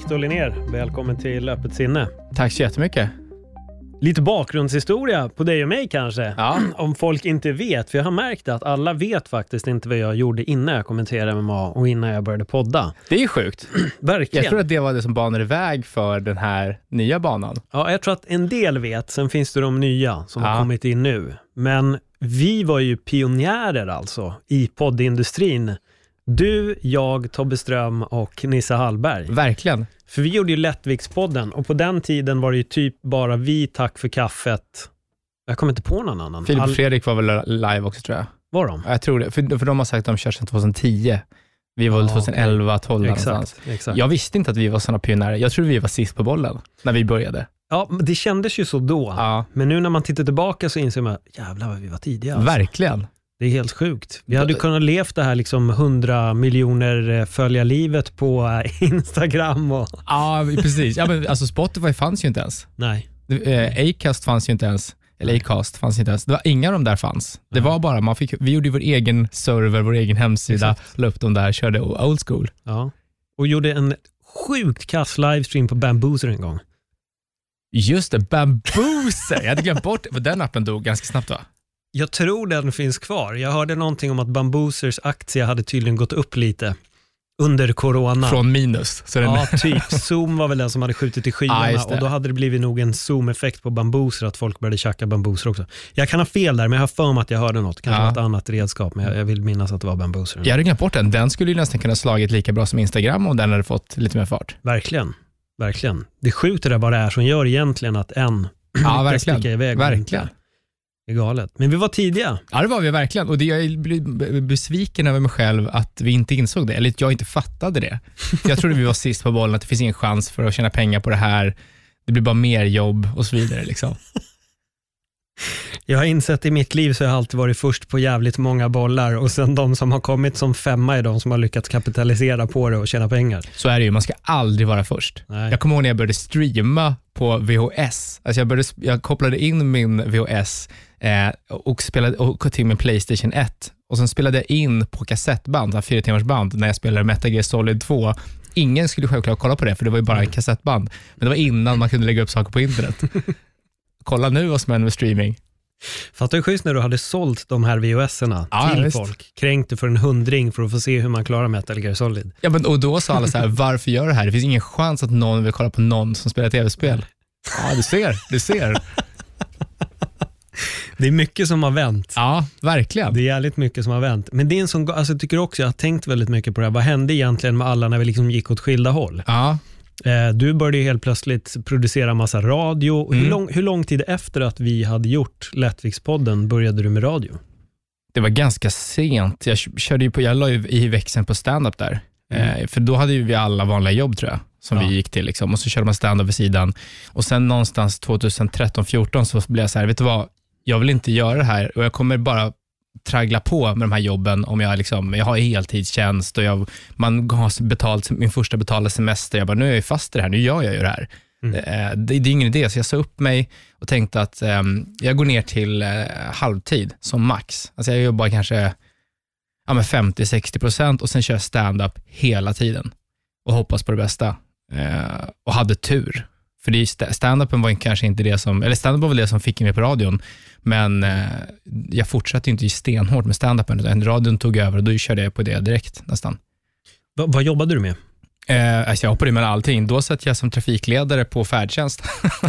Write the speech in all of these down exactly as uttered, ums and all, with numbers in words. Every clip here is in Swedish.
Victor Linnér, välkommen till Öppet sinne. Tack så jättemycket. Lite bakgrundshistoria på dig och mig kanske. Ja. Om folk inte vet, för jag har märkt att alla vet faktiskt inte vad jag gjorde innan jag kommenterade M M A och innan jag började podda. Det är ju sjukt. Verkligen. Jag tror att det var det som banade väg för den här nya banan. Ja, jag tror att en del vet, sen finns det de nya som ja. har kommit in nu. Men vi var ju pionjärer alltså i poddindustrin. Du, jag, Tobbe Ström och Nissa Hallberg. Verkligen. För vi gjorde ju Lätvikspodden och på den tiden var det ju typ bara vi, tack för kaffet. Jag kommer inte på någon annan. Filip och All... Fredrik var väl live också, tror jag. Var de? Jag tror det, för, för de har sagt att de kör sedan tjugohundratio. Vi var väl ja, tjugoelva, tolv exakt, någonstans. exakt. Jag visste inte att vi var sådana pionjärer. Jag trodde vi var sist på bollen när vi började. Ja, det kändes ju så då. Ja. Men nu när man tittar tillbaka så inser man, jävlar vad vi var tidiga. Alltså. Verkligen. Det är helt sjukt. Vi hade kunnat levt det här liksom hundra miljoner följa livet på Instagram. Och... Ja, precis. Ja, men, alltså Spotify fanns ju inte ens. Nej. Eh, Acast fanns ju inte ens. Eller Acast fanns inte ens. Det var inga av dem där fanns. Det Nej. var bara, man fick, vi gjorde vår egen server, vår egen hemsida, Exakt. la upp dem där, körde old school. Ja. Och gjorde en sjukt kass livestream på Bambooser en gång. Just det, Bambooser. Jag hade glömt bort, för den appen dog ganska snabbt, va? Jag tror den finns kvar. Jag hörde någonting om att Bamboosers aktie hade tydligen gått upp lite under corona. Från minus. Så den... Ja, typ. Zoom var väl den som hade skjutit i skyarna Ja, och då hade det blivit nog en Zoom-effekt på Bambooser att folk började tjacka Bambooser också. Jag kan ha fel där, men jag har för mig att jag hörde något. Kanske ja. ett annat redskap, men jag, jag vill minnas att det var Bambooser. Jag hade glömt bort den. Den skulle ju nästan kunna slagit lika bra som Instagram om den hade fått lite mer fart. Verkligen, verkligen. Det skjuter det bara är som gör egentligen att en ja, verkligen. iväg. Verkligen. Det är galet. Men vi var tidiga. Ja, det var vi verkligen. Och det, jag blir besviken över mig själv att vi inte insåg det. Eller att jag inte fattade det. Jag trodde vi var sist på bollen, att det finns ingen chans för att tjäna pengar på det här. Det blir bara mer jobb och så vidare. Liksom. Jag har insett i mitt liv så har jag alltid varit först på jävligt många bollar. Och sen de som har kommit som femma är de som har lyckats kapitalisera på det och tjäna pengar. Så är det ju. Man ska aldrig vara först. Nej. Jag kommer ihåg när jag började streama på V H S. Alltså jag, började, jag kopplade in min V H S eh, och spelade och till min PlayStation ett. Och sen spelade jag in på kassettband, fyra timmars band, när jag spelade Metal Gear Solid två. Ingen skulle självklart kolla på det, för det var ju bara en kassettband. Men det var innan man kunde lägga upp saker på internet. Kolla nu vad som händer med streaming. Fattar du schysst när du hade sålt de här V H S-erna ja, till visst. folk? Kränkte för en hundring för att få se hur man klarar Metal Gear Solid. Ja, men, och då sa alla så här, varför gör det här? Det finns ingen chans att någon vill kolla på någon som spelar tv-spel. Ja, du ser, du ser. Det är mycket som har vänt. Ja, verkligen. Det är jävligt mycket som har vänt. Men det är en sån, alltså jag tycker också, jag har tänkt väldigt mycket på det här. Vad hände egentligen med alla när vi liksom gick åt skilda håll? Ja. Du började ju helt plötsligt producera massa radio. Mm. Hur, lång, hur lång tid efter att vi hade gjort Lätvikspodden började du med radio? Det var ganska sent. Jag körde ju på, jag la ju i växeln på stand-up där. Mm. Eh, för då hade ju vi alla vanliga jobb, tror jag, som ja. vi gick till. Liksom. Och så körde man stand-up vid sidan. Och sen någonstans tjugotretton fjorton så blev jag så här, vet du vad? Jag vill inte göra det här. Och jag kommer bara traggla på med de här jobben om jag liksom, jag har heltidstjänst och jag, man har betalt min första betalda semester. Jag bara, nu är jag fast i det här, nu gör jag ju det här. Mm. Det, det är ingen idé, så jag sa upp mig och tänkte att um, jag går ner till uh, halvtid som max. Alltså jag jobbar kanske ja, med femtio till sextio procent och sen kör jag stand-up hela tiden och hoppas på det bästa. Uh, och hade tur. För det, stand-upen var kanske inte det som, eller stand-up var väl det som fick mig på radion, men eh, jag fortsatte inte stenhårt med stand-upen, utan radion tog över och då körde jag på det direkt nästan. Va, vad jobbade du med? Eh, alltså jag hoppade med allting. Då satt jag som trafikledare på färdtjänst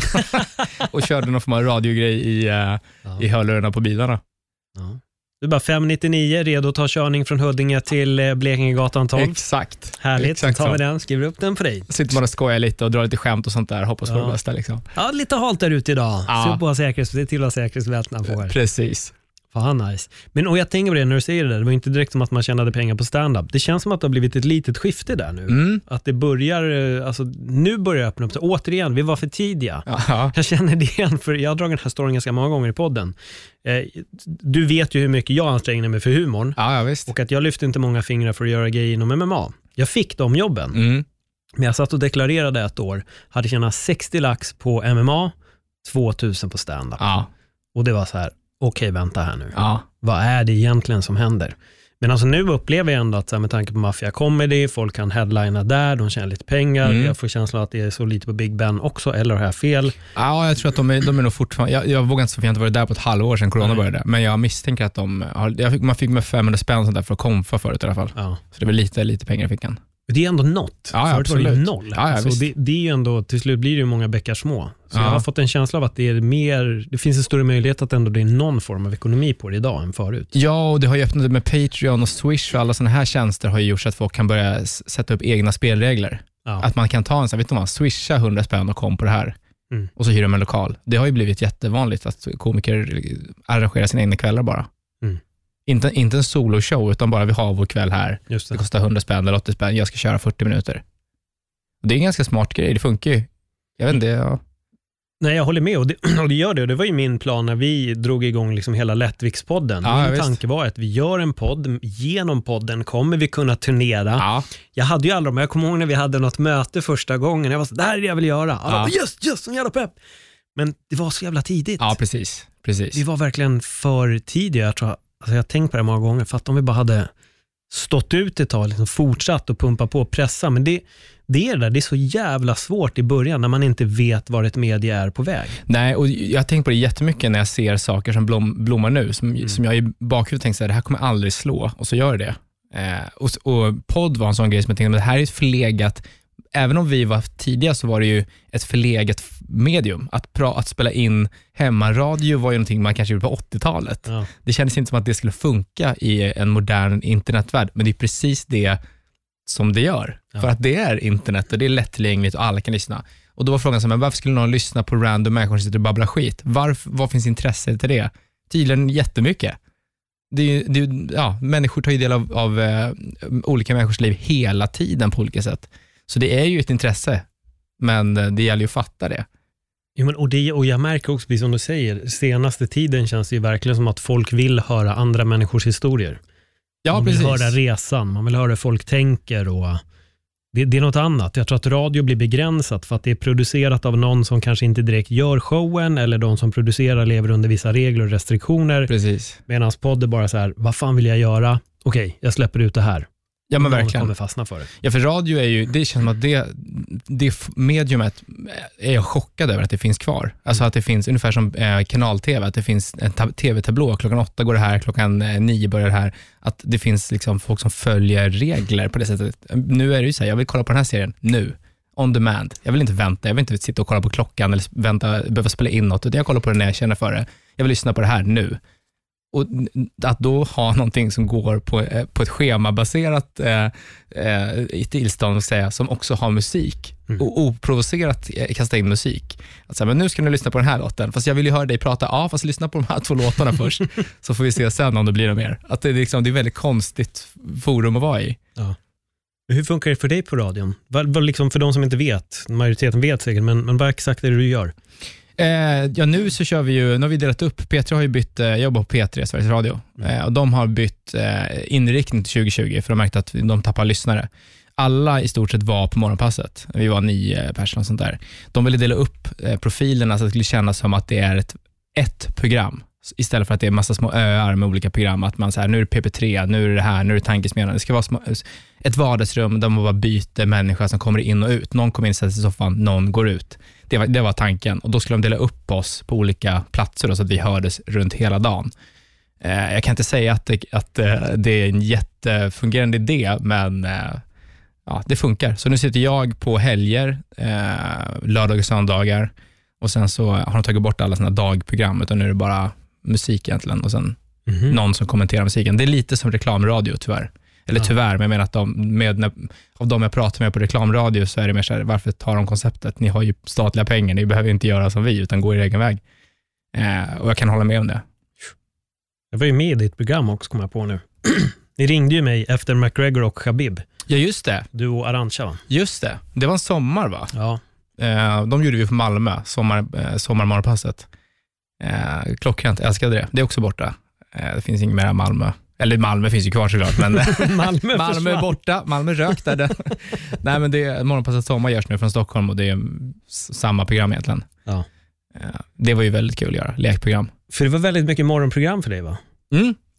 och körde någon form av radiogrej i, eh, i hörlurarna på bilarna. Ja. Du är bara fem nittionio, redo att ta körning från Huddinge till Blekingegatan tolv. Exakt. Härligt, Exakt tar vi så. den, skriver upp den för dig. Sitter man och skojar lite och drar lite skämt och sånt där, hoppas ja. på det bästa liksom. Ja, lite halt där ute idag. Ja. Så på säkerhets, det är till att ha säkerhetsbältena på här. Precis. Fan nice. Men och jag tänker på det när du säger det där, det var inte direkt som att man tjänade pengar på stand-up. Det känns som att det har blivit ett litet skifte där nu. Mm. Att det börjar, alltså nu börjar jag öppna upp. Så, återigen, vi var för tidiga. Aha. Jag känner det igen, för jag har dragit den här storyn ganska många gånger i podden. Eh, du vet ju hur mycket jag anstränger mig för humorn. Ja, ja, visst. Och att jag lyfte inte många fingrar för att göra grejer inom M M A. Jag fick de jobben. Mm. Men jag satt och deklarerade ett år. Hade tjänat sextio lax på M M A, tvåtusen på stand-up. Ja. Och det var så här, okej, vänta här nu. Ja. Vad är det egentligen som händer? Men alltså nu upplever jag ändå att så här, med tanke på Mafia Comedy, folk kan headlina där, de tjänar lite pengar. Mm. Jag får känslan att det är så lite på Big Ben också, eller har jag fel? Ja, jag tror att de är, de är nog fortfarande, jag, jag vågar inte så, för jag har inte varit där på ett halvår sedan corona Nej. började, men jag misstänker att de har, jag fick, man fick med femhundra spänn sånt där för att komfa förut i alla fall. Ja. Så det var lite, lite pengar i fickan. Det är ändå något. Ja, ja, förut var det noll. Ja, ja, så det, det är ju ändå, till slut blir det ju många bäckar små. Så ja. jag har fått en känsla av att det är mer, det finns en större möjlighet att ändå det är någon form av ekonomi på det idag än förut. Ja, och det har ju öppnat med Patreon och Swish och alla sådana här tjänster har ju gjort så att folk kan börja sätta upp egna spelregler. Ja. Att man kan ta en sån, vet du vad, swisha hundra spänn och kom på det här. Mm. Och så hyr de en lokal. Det har ju blivit jättevanligt att komiker arrangerar sina egna kvällar bara. Mm. Inte, inte en soloshow, utan bara vi har vår kväll här. Just det. Det kostar hundra spänn eller åttio spänn. Jag ska köra fyrtio minuter. Och det är en ganska smart grej. Det funkar ju. Jag vet inte. Ja. Nej, jag håller med. Och det, och det gör det. Och det var ju min plan när vi drog igång liksom hela Lättvikspodden. Ja, min tanke var att vi gör en podd. Genom podden kommer vi kunna turnera. Ja. Jag hade ju aldrig, men jag kommer ihåg när vi hade något möte första gången. Jag var så, det här är det jag vill göra. Alla, ja. Just, just, som jävla pepp. Men det var så jävla tidigt. Ja, precis. precis. Vi var verkligen för tidiga, jag tror jag. Alltså jag har tänkt på det många gånger, för att om vi bara hade stått ut ett tag, liksom fortsatt och pumpa på och pressa, men det, det är där, det är så jävla svårt i början när man inte vet var ett media är på väg. Nej, och jag har tänkt på det jättemycket när jag ser saker som blom, blommar nu, som, mm. som jag i bakhuvudet tänkte så här, det här kommer aldrig slå, och så gör det. Eh, och, och podd var en sån grej som jag tänkte, men det här är ett förlegat, även om vi var tidiga så var det ju ett förlegat medium. Att, pra, att spela in hemmaradio var ju någonting man kanske gjorde på åttiotalet. Ja. Det kändes inte som att det skulle funka i en modern internetvärld, men det är precis det som det gör. Ja. För att det är internet och det är lättillgängligt och alla kan lyssna. Och då var frågan så här, men varför skulle någon lyssna på random människor som sitter och babblar skit? Varför, vad finns intresse till det? Tydligen jättemycket. Det är, det är, ja, människor tar ju del av, av uh, olika människors liv hela tiden på olika sätt. Så det är ju ett intresse, men det gäller ju att fatta det. Ja, men och, det och jag märker också, precis som du säger, senaste tiden känns det ju verkligen som att folk vill höra andra människors historier. Ja, man vill precis. höra resan, man vill höra hur folk tänker, och det, det är något annat. Jag tror att radio blir begränsat för att det är producerat av någon som kanske inte direkt gör showen, eller de som producerar lever under vissa regler och restriktioner. Precis. Medan podd är bara så här, vad fan vill jag göra? Okej, jag släpper ut det här. Ja, men verkligen. Kommer fastna för det. Ja, för radio är ju, det känns som att det, det mediumet är jag chockad över att det finns kvar. Alltså mm. att det finns ungefär som eh, kanal-tv, att det finns en ta- tv-tablå, klockan åtta går det här, klockan eh, nio börjar det här. Att det finns liksom folk som följer regler på det sättet. Nu är det ju så här, jag vill kolla på den här serien nu, on demand. Jag vill inte vänta, jag vill inte sitta och kolla på klockan eller vänta, behöva spela in något, utan jag kollar på det när jag känner för det. Jag vill lyssna på det här nu. Och att då ha någonting som går på, på ett schemabaserat eh, eh, tillstånd säga, som också har musik mm. och oprovocerat kasta in musik. Alltså, men nu ska ni lyssna på den här låten, fast jag vill ju höra dig prata, ja fast lyssna på de här två låtarna först, så får vi se sen om det blir något mer. Att det, är liksom, det är ett väldigt konstigt forum att vara i. Ja. Hur funkar det för dig på radion? Vad, vad liksom för de som inte vet, majoriteten vet säkert, men, men vad exakt är det du gör? Eh, ja, nu så kör vi ju, nu har vi delat upp, P tre har ju bytt, eh, jag jobbar på P tre, Sveriges Radio, mm. eh, och de har bytt eh, inriktning till tjugo tjugo för de märkte att de tappar lyssnare. Alla i stort sett var på morgonpasset, vi var nio personer och sånt där. De ville dela upp eh, profilerna så att det skulle kännas som att det är ett, ett program, istället för att det är massa små öar med olika program, att man säger nu är det P P tre, nu är det här, nu är det tankesmedjan. Det ska vara små, ett vardagsrum där man bara byter människor som kommer in och ut. Någon kommer in, sätter sig i soffan, någon går ut. Det var, det var tanken, och då skulle de dela upp oss på olika platser då, så att vi hördes runt hela dagen. Eh, jag kan inte säga att det, att eh, det är en jättefungerande idé, men eh, ja, det funkar. Så nu sitter jag på helger, eh, lördag och söndagar, och sen så har de tagit bort alla såna dagprogram, utan nu är det bara musik egentligen, och sen mm-hmm. någon som kommenterar musiken. Det är lite som reklamradio tyvärr. Eller ja. tyvärr, men jag menar att de, med, när, av de jag pratar med på reklamradio så är det mer så här, varför tar de konceptet? Ni har ju statliga pengar, ni behöver inte göra som vi, utan gå er egen väg. Eh, och jag kan hålla med om det. Jag var ju med i ditt program också, kommer jag på nu. Ni ringde ju mig efter McGregor och Khabib. Ja, just det. Du och Arantxa, va? Just det. Det var en sommar, va? Ja. Eh, de gjorde vi på Malmö, sommar, eh, sommarmorgonpasset. Eh, klockrent, älskade det. Det är också borta. Eh, det finns inget mer än Malmö. Eller Malmö finns ju kvar såklart, men Malmö, Malmö är borta. Malmö rök där. Nej, men det är morgonpasset sommar görs nu från Stockholm, och det är samma program egentligen. Ja. Det var ju väldigt kul att göra, lekprogram. För det var väldigt mycket morgonprogram för dig, va? Mm.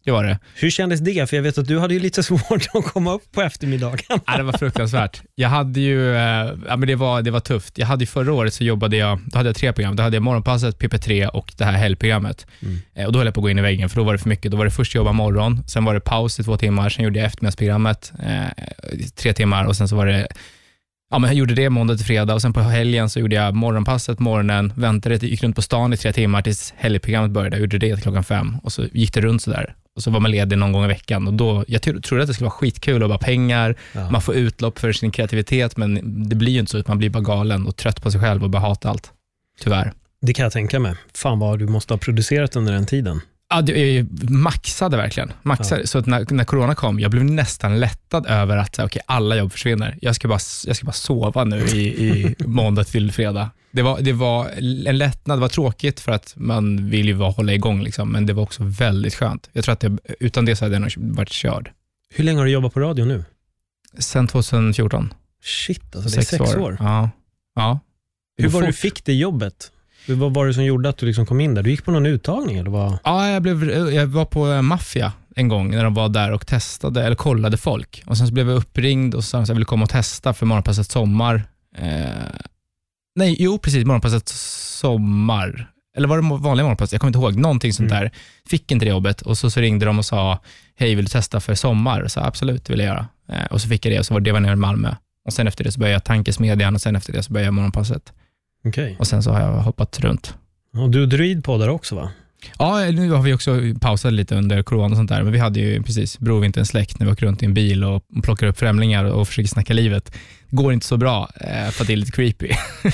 Det var det. Hur kändes det? För jag vet att du hade ju lite svårt att komma upp på eftermiddagen. Ja, det var fruktansvärt. Jag hade ju, eh, ja, men det var, det var tufft. Jag hade ju förra året så jobbade jag, då hade jag tre program. Då hade jag morgonpasset, P P tre och det här helgprogrammet. Mm. Eh, och då höll jag på att gå in i väggen för då var det för mycket. Då var det först jobba morgon, sen var det paus i två timmar, sen gjorde jag eftermiddagsprogrammet eh, tre timmar och sen så var det, ja men jag gjorde det måndag till fredag och sen på helgen så gjorde jag morgonpasset morgonen, väntade, gick runt på stan i tre timmar tills helgprogrammet började. Jag gjorde det till klockan fem och så gick det runt så där. Och så var man ledig någon gång i veckan och då, jag trodde att det skulle vara skitkul att bara pengar, ja. Man får utlopp för sin kreativitet men det blir ju inte så att man blir bara galen och trött på sig själv och bara hatar allt. Tyvärr. Det kan jag tänka mig. Fan vad du måste ha producerat under den tiden. Ja, det maxade verkligen. Maxade. Ja. Så att när, när corona kom, jag blev nästan lättad över att okay, alla jobb försvinner. Jag ska bara, jag ska bara sova nu i, i måndag till fredag. Det var, det var en lättnad, det var tråkigt för att man vill ju vara, hålla igång liksom, men det var också väldigt skönt. Jag tror att det, utan det så hade jag nog varit körd. Hur länge har du jobbat på radio nu? Sen tjugohundrafjorton. Shit, alltså det är sex, sex år. år. Ja. Ja. Hur var det du fick det jobbet? Vad var det som gjorde att du liksom kom in där? Du gick på någon uttagning eller vad? Ja, jag, blev, jag var på Mafia en gång när de var där och testade eller kollade folk. Och sen så blev jag uppringd och sa att jag ville komma och testa för morgonpasset sommar. Eh, nej, jo precis, morgonpasset sommar. Eller var det vanliga morgonpasset? Jag kommer inte ihåg. Någonting sånt mm. där. Fick inte det jobbet och så, så ringde de och sa hej, vill du testa för sommar? Och så absolut, det vill jag göra. Eh, och så fick jag det och så var det var nere i Malmö. Och sen efter det så började jag Tankesmedjan och sen efter det så började jag morgonpasset. Okay. Och sen så har jag hoppat runt. Och du druidpoddar också va? Ja, nu har vi också pausat lite under corona och sånt där. Men vi hade ju precis brovinterns släkt när vi åker runt i en bil och plockar upp främlingar och försöker snacka livet. Det går inte så bra eh, för att det är lite creepy.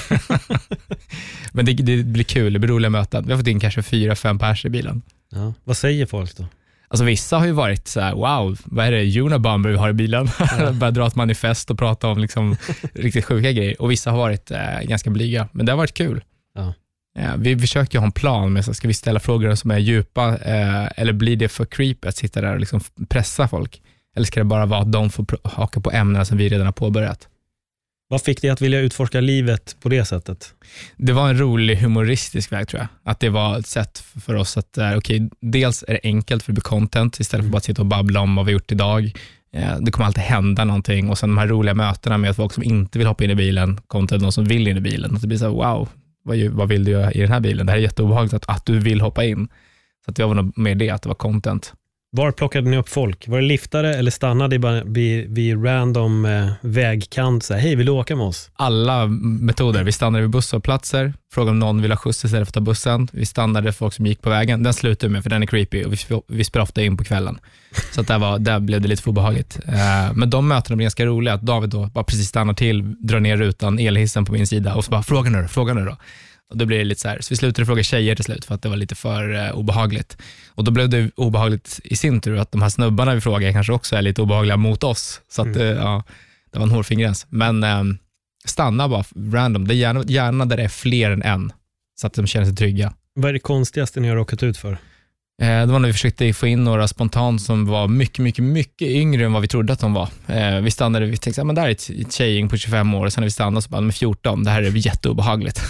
Men det, det blir kul, det blir roliga möten. Vi har fått in kanske fyra, fem pers i bilen. Ja. Vad säger folk då? Alltså vissa har ju varit så här: wow, vad är det Unabomber vi har i bilen? Ja. Börjar dra ett manifest och prata om liksom riktigt sjuka grejer. Och vissa har varit eh, ganska blyga, men det har varit kul. Ja. Ja, vi försöker ha en plan med så ska vi ställa frågor som är djupa eh, eller blir det för creepy att sitta där och liksom pressa folk? Eller ska det bara vara att de får pr- haka på ämnen som vi redan har påbörjat? Vad fick dig att vilja utforska livet på det sättet? Det var en rolig humoristisk väg tror jag. Att det var ett sätt för oss att, okej, okay, dels är det enkelt för det blir content istället för bara att sitta och babbla om vad vi gjort idag. Det kommer alltid hända någonting och sen de här roliga mötena med folk som inte vill hoppa in i bilen kontra de som vill in i bilen. Att det blir så här, wow, vad, vad vill du göra i den här bilen? Det här är jätteobehagligt att, att du vill hoppa in. Så att jag var nog med det, att det var content. Var plockade ni upp folk? Var det liftare eller stannade bara vid, vid random eh, vägkant? Så här, hej, vill du åka med oss? Alla metoder. Vi stannade vid busshållplatser. Frågade om någon ville ha skjuts istället för att ta bussen. Vi stannade för folk som gick på vägen. Den slutade med för den är creepy och vi, vi språftade in på kvällen. Så att där, var, där blev det lite för obehagligt. Eh, men de mötena blev ganska roliga. Att David då bara precis stannar till, drar ner rutan, elhissen på min sida och så bara, fråga nu, fråga nu då. Och då blev det lite så här, så vi slutade fråga tjejer till slut för att det var lite för eh, obehagligt. Och då blev det obehagligt i sin tur att de här snubbarna vi frågar kanske också är lite obehagliga mot oss. Så att mm. eh, ja, det var en hårfingräns. Men eh, stanna bara random, det är gärna, gärna där det är fler än en. Så att de känner sig trygga. Vad är det konstigaste ni har råkat ut för? Eh, det var när vi försökte få in några spontant som var mycket, mycket, mycket yngre än vad vi trodde att de var. Eh, vi stannade, vi tänkte, men där är ett, ett tjejgäng på tjugofem år och sen när vi stannade så bara, med fjorton, det här är jätteobehagligt.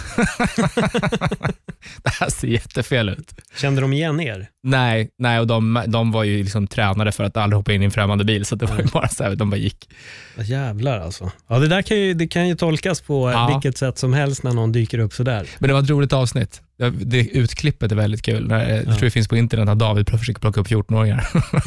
Det här ser jättefel ut. Kände de igen er? Nej, nej och de, de var ju liksom tränade för att aldrig hoppa in i en främmande bil så det var ju bara så här, de bara gick. Ja, jävlar alltså. Ja, det där kan ju, det kan ju tolkas på ja. vilket sätt som helst när någon dyker upp så där. Men det var ett roligt avsnitt. Det utklippet är väldigt kul. Jag ja. tror det finns på internet att David försöker plocka upp fjorton-åringar.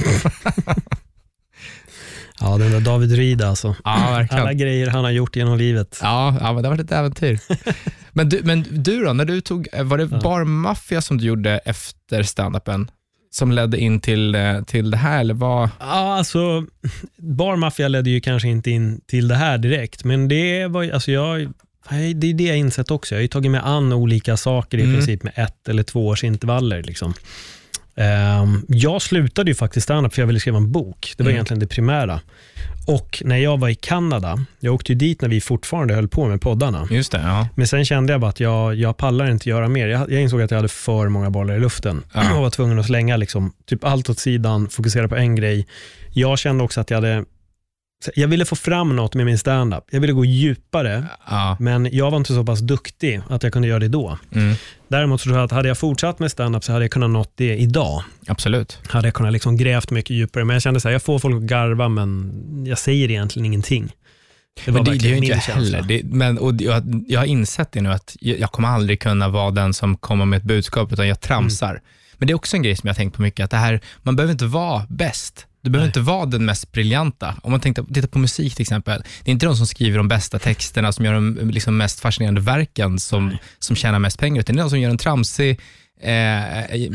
Ja, den där David Ryd alltså. Ja, verkligen. Alla grejer han har gjort genom livet. Ja, ja men det har varit ett äventyr. men, du, men du då, när du tog, var det ja. Bar Mafia som du gjorde efter stand-upen som ledde in till, till det här eller vad? Ja, alltså Bar Mafia ledde ju kanske inte in till det här direkt, men det var alltså jag det är det jag insett också. Jag har ju tagit med an olika saker i mm. princip med ett eller två års intervaller liksom. Um, jag slutade ju faktiskt stand-up för jag ville skriva en bok. Det var mm. egentligen det primära. Och när jag var i Kanada, jag åkte ju dit när vi fortfarande höll på med poddarna. Just det, ja. Men sen kände jag bara att jag, jag pallar inte göra mer. Jag, jag insåg att jag hade för många bollar i luften. Ja. Jag var tvungen att slänga liksom, typ allt åt sidan, fokusera på en grej. Jag kände också att jag hade jag ville få fram något med min stand-up. Jag ville gå djupare, ja. men jag var inte så pass duktig att jag kunde göra det då. Mm. Däremot så tror jag att hade jag fortsatt med stand-up så hade jag kunnat nått det idag. Absolut. Hade jag kunnat liksom grävt mycket djupare. Men jag kände så här, jag får folk att garva, men jag säger egentligen ingenting. Det var men det, det är ju inte jag heller. Det, men, och jag, jag har insett det nu att jag, jag kommer aldrig kunna vara den som kommer med ett budskap, utan jag tramsar. Mm. Men det är också en grej som jag har tänkt på mycket, att det här, man behöver inte vara bäst. Du behöver Nej. inte vara den mest briljanta. Om man tänkte, tittar på musik till exempel. Det är inte de som skriver de bästa texterna, som gör de liksom mest fascinerande verken som, som tjänar mest pengar, utan det är de som gör en tramsig eh, eh,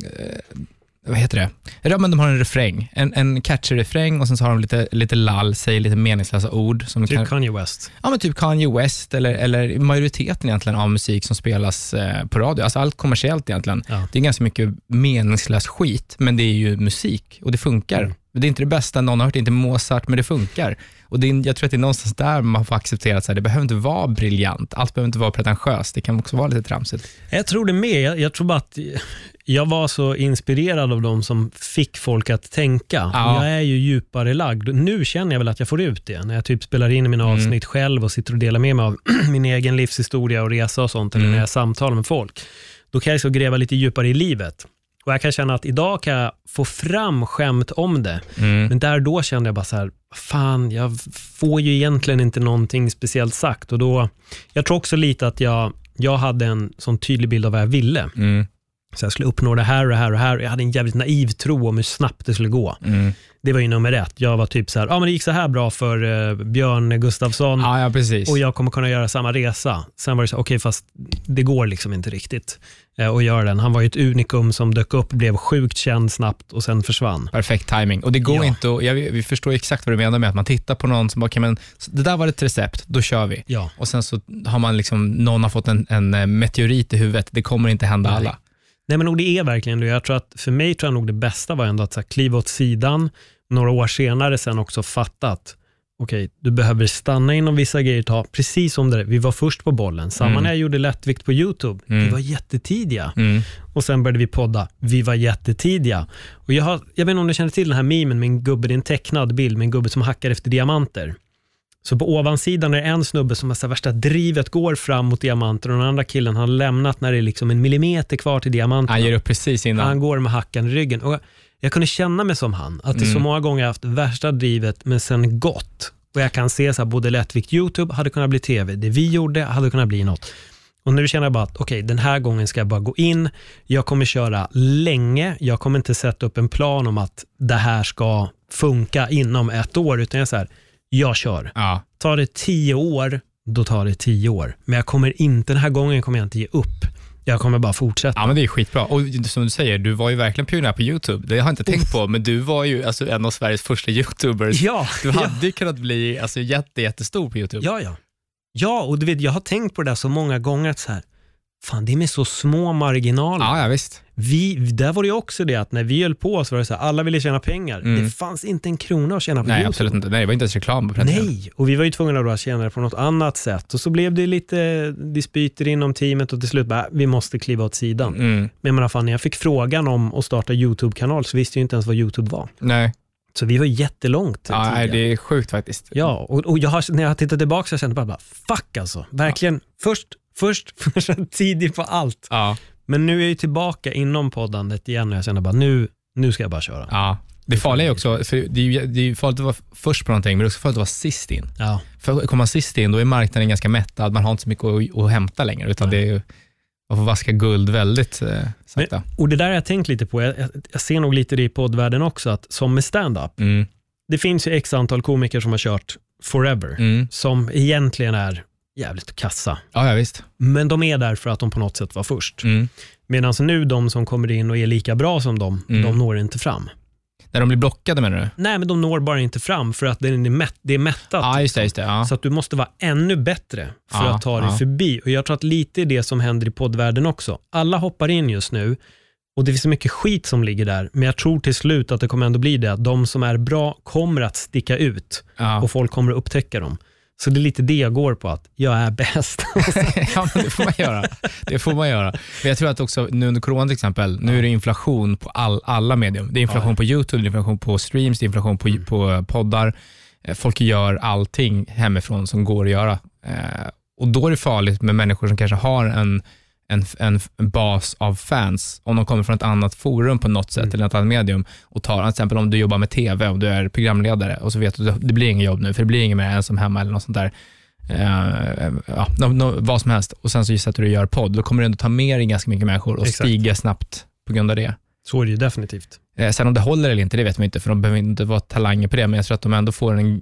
vad heter det? Ja, men de har en refräng, en, en catchy refräng, och sen så har de lite, lite lall, säger lite meningslösa ord. Som typ kan, Kanye West. Ja, men typ Kanye West, eller, eller majoriteten egentligen av musik som spelas eh, på radio. Alltså allt kommersiellt egentligen. Ja. Det är ganska mycket meningslös skit, men det är ju musik och det funkar. Mm. Det är inte det bästa någon har hört, inte Mozart, men det funkar. Och det är, jag tror att det är någonstans där man får acceptera att det behöver inte vara briljant. Allt behöver inte vara pretentiöst. Det kan också vara lite tramsigt. Jag tror det med. Jag, jag tror bara att jag var så inspirerad av dem som fick folk att tänka. Ja. Jag är ju djupare lagd. Nu känner jag väl att jag får ut det. När jag typ spelar in mina avsnitt mm. själv och sitter och delar med mig av min egen livshistoria och resa och sånt. Eller mm. när jag samtalar med folk. Då kan jag så gräva lite djupare i livet. Och jag kan känna att idag kan jag få fram skämt om det. Mm. Men där då kände jag bara så här, fan, jag får ju egentligen inte någonting speciellt sagt. Och då, jag tror också lite att jag, jag hade en sån tydlig bild av vad jag ville. Mm. Så jag skulle uppnå det här och det här och det här. Jag hade en jävligt naiv tro om hur snabbt det skulle gå. Mm. Det var ju nummer ett. Jag var typ så här, ja ah, men det gick så här bra för uh, Björn Gustafsson. Ja, ja, precis. Och jag kommer kunna göra samma resa. Sen var det så, okej, okay, fast det går liksom inte riktigt uh, att göra den. Han var ju ett unikum som dök upp, blev sjukt känd snabbt och sen försvann. Perfekt timing. Och det går ja. inte, och jag, vi förstår exakt vad du menar med att man tittar på någon som bara, okay, men det där var ett recept, då kör vi. Ja. Och sen så har man liksom, någon har fått en, en meteorit i huvudet. Det kommer inte hända Nej. alla. Nej, men och det är verkligen det. Jag tror att för mig tror jag nog det bästa var ändå att så här, kliva åt sidan. Några år senare sen också fattat, okej, okay, du behöver stanna inom vissa grejer, ta precis som det. Vi var först på bollen. Samma mm. när jag gjorde lättvikt på YouTube. Mm. Vi var jättetidiga. Mm. Och sen började vi podda. Vi var jättetidiga. Och jag, har, jag vet inte om du känner till den här memen med en gubbe, det är en tecknad bild med en gubbe som hackar efter diamanter. Så på ovansidan är det en snubbe som har så värsta drivet går fram mot diamanter, och den andra killen har lämnat när det är liksom en millimeter kvar till diamanterna. Han ger upp precis innan. Han går med hackan i ryggen. Och jag kunde känna mig som han. Att det mm. så många gånger jag haft värsta drivet, men sen gått. Och jag kan se så här, både lättvikt YouTube hade kunnat bli tv. Det vi gjorde hade kunnat bli något. Och nu känner jag bara att okej, okay, den här gången ska jag bara gå in. Jag kommer köra länge. Jag kommer inte sätta upp en plan om att det här ska funka inom ett år. Utan jag säger, jag kör. Ja. Tar det tio år, då tar det tio år. Men jag kommer inte, den här gången kommer jag inte ge upp. Jag kommer bara fortsätta. Ja, men det är skitbra. Och som du säger, du var ju verkligen pionjär på YouTube. Det har jag inte tänkt på, men du var ju alltså en av Sveriges första YouTubers. Ja, du hade ju ja. kunnat bli alltså, jätte, jättestor på YouTube. Ja, ja. Ja, och du vet, jag har tänkt på det där så många gånger att så här, fan, det är med så små marginaler. Ja, ja visst. Vi, där var det också det att när vi höll på så var det så här, alla ville tjäna pengar. Mm. Det fanns inte en krona att tjäna på Nej, YouTube. absolut inte. Nej, det var inte ens reklam på Nej, och vi var ju tvungna att tjäna det på något annat sätt. Och så blev det lite dispyter inom teamet och till slut bara, vi måste kliva åt sidan. Mm. Men man, fan, när jag fick frågan om att starta YouTube-kanal så visste jag inte ens vad YouTube var. Nej. Så vi var jättelångt. Ja, nej, det är sjukt faktiskt. Ja, och, och jag har, när jag har tittat tillbaka så jag kände bara, bara fuck alltså. Verkligen, ja. först, först, först tidigt på allt. Ja. Men nu är jag ju tillbaka inom poddandet igen och jag känner bara, nu, nu ska jag bara köra. Ja, det farliga är också, för det är ju det är farligt att vara först på någonting, men det är också farligt att vara sist in. Ja. För kommer man sist in, då är marknaden ganska mättad, man har inte så mycket att, att hämta längre, utan ja. det är ju, man får vaska guld väldigt eh, sakta. Men, och det där har jag tänkt lite på, jag, jag ser nog lite det i poddvärlden också, att som med stand-up, mm. det finns ju x antal komiker som har kört forever, mm. som egentligen är jävligt kassa. Ja, ja, visst. Men de är där för att de på något sätt var först. Mm. Medan nu de som kommer in och är lika bra som dem, mm. de når inte fram. När de blir blockade menar du? Nej, men de når bara inte fram för att det är, mätt, det är mättat. Ja, just det, just det, ja. Så att du måste vara ännu bättre för ja, att ta dig ja. förbi. Och jag tror att lite är det som händer i poddvärlden också. Alla hoppar in just nu och det finns så mycket skit som ligger där. Men jag tror till slut att det kommer ändå bli det. Att de som är bra kommer att sticka ut ja. och folk kommer att upptäcka dem. Så det är lite det jag går på, att jag är bäst. Ja, men det får man göra. Det får man göra. Men jag tror att också nu under corona till exempel, nu är det inflation på all, alla medium. Det är inflation ja. på YouTube, det är inflation på streams, det är inflation på, mm. på poddar. folk gör allting hemifrån som går att göra. Eh, och då är det farligt med människor som kanske har en, en, en, en bas av fans, om de kommer från ett annat forum på något sätt, mm. eller ett annat medium, och tar, till exempel om du jobbar med tv och du är programledare och så vet du att det blir ingen jobb nu, för det blir ingen mer ensam hemma eller något sånt där. Uh, ja, no, no, vad som helst, och sen så gissar att du gör podd, då kommer du ändå ta med dig ganska mycket människor och Exakt. stiga snabbt på grund av det. Så är det ju definitivt. Uh, sen om det håller eller inte, det vet man inte, för de behöver inte vara talanger på det, men jag tror att de ändå får en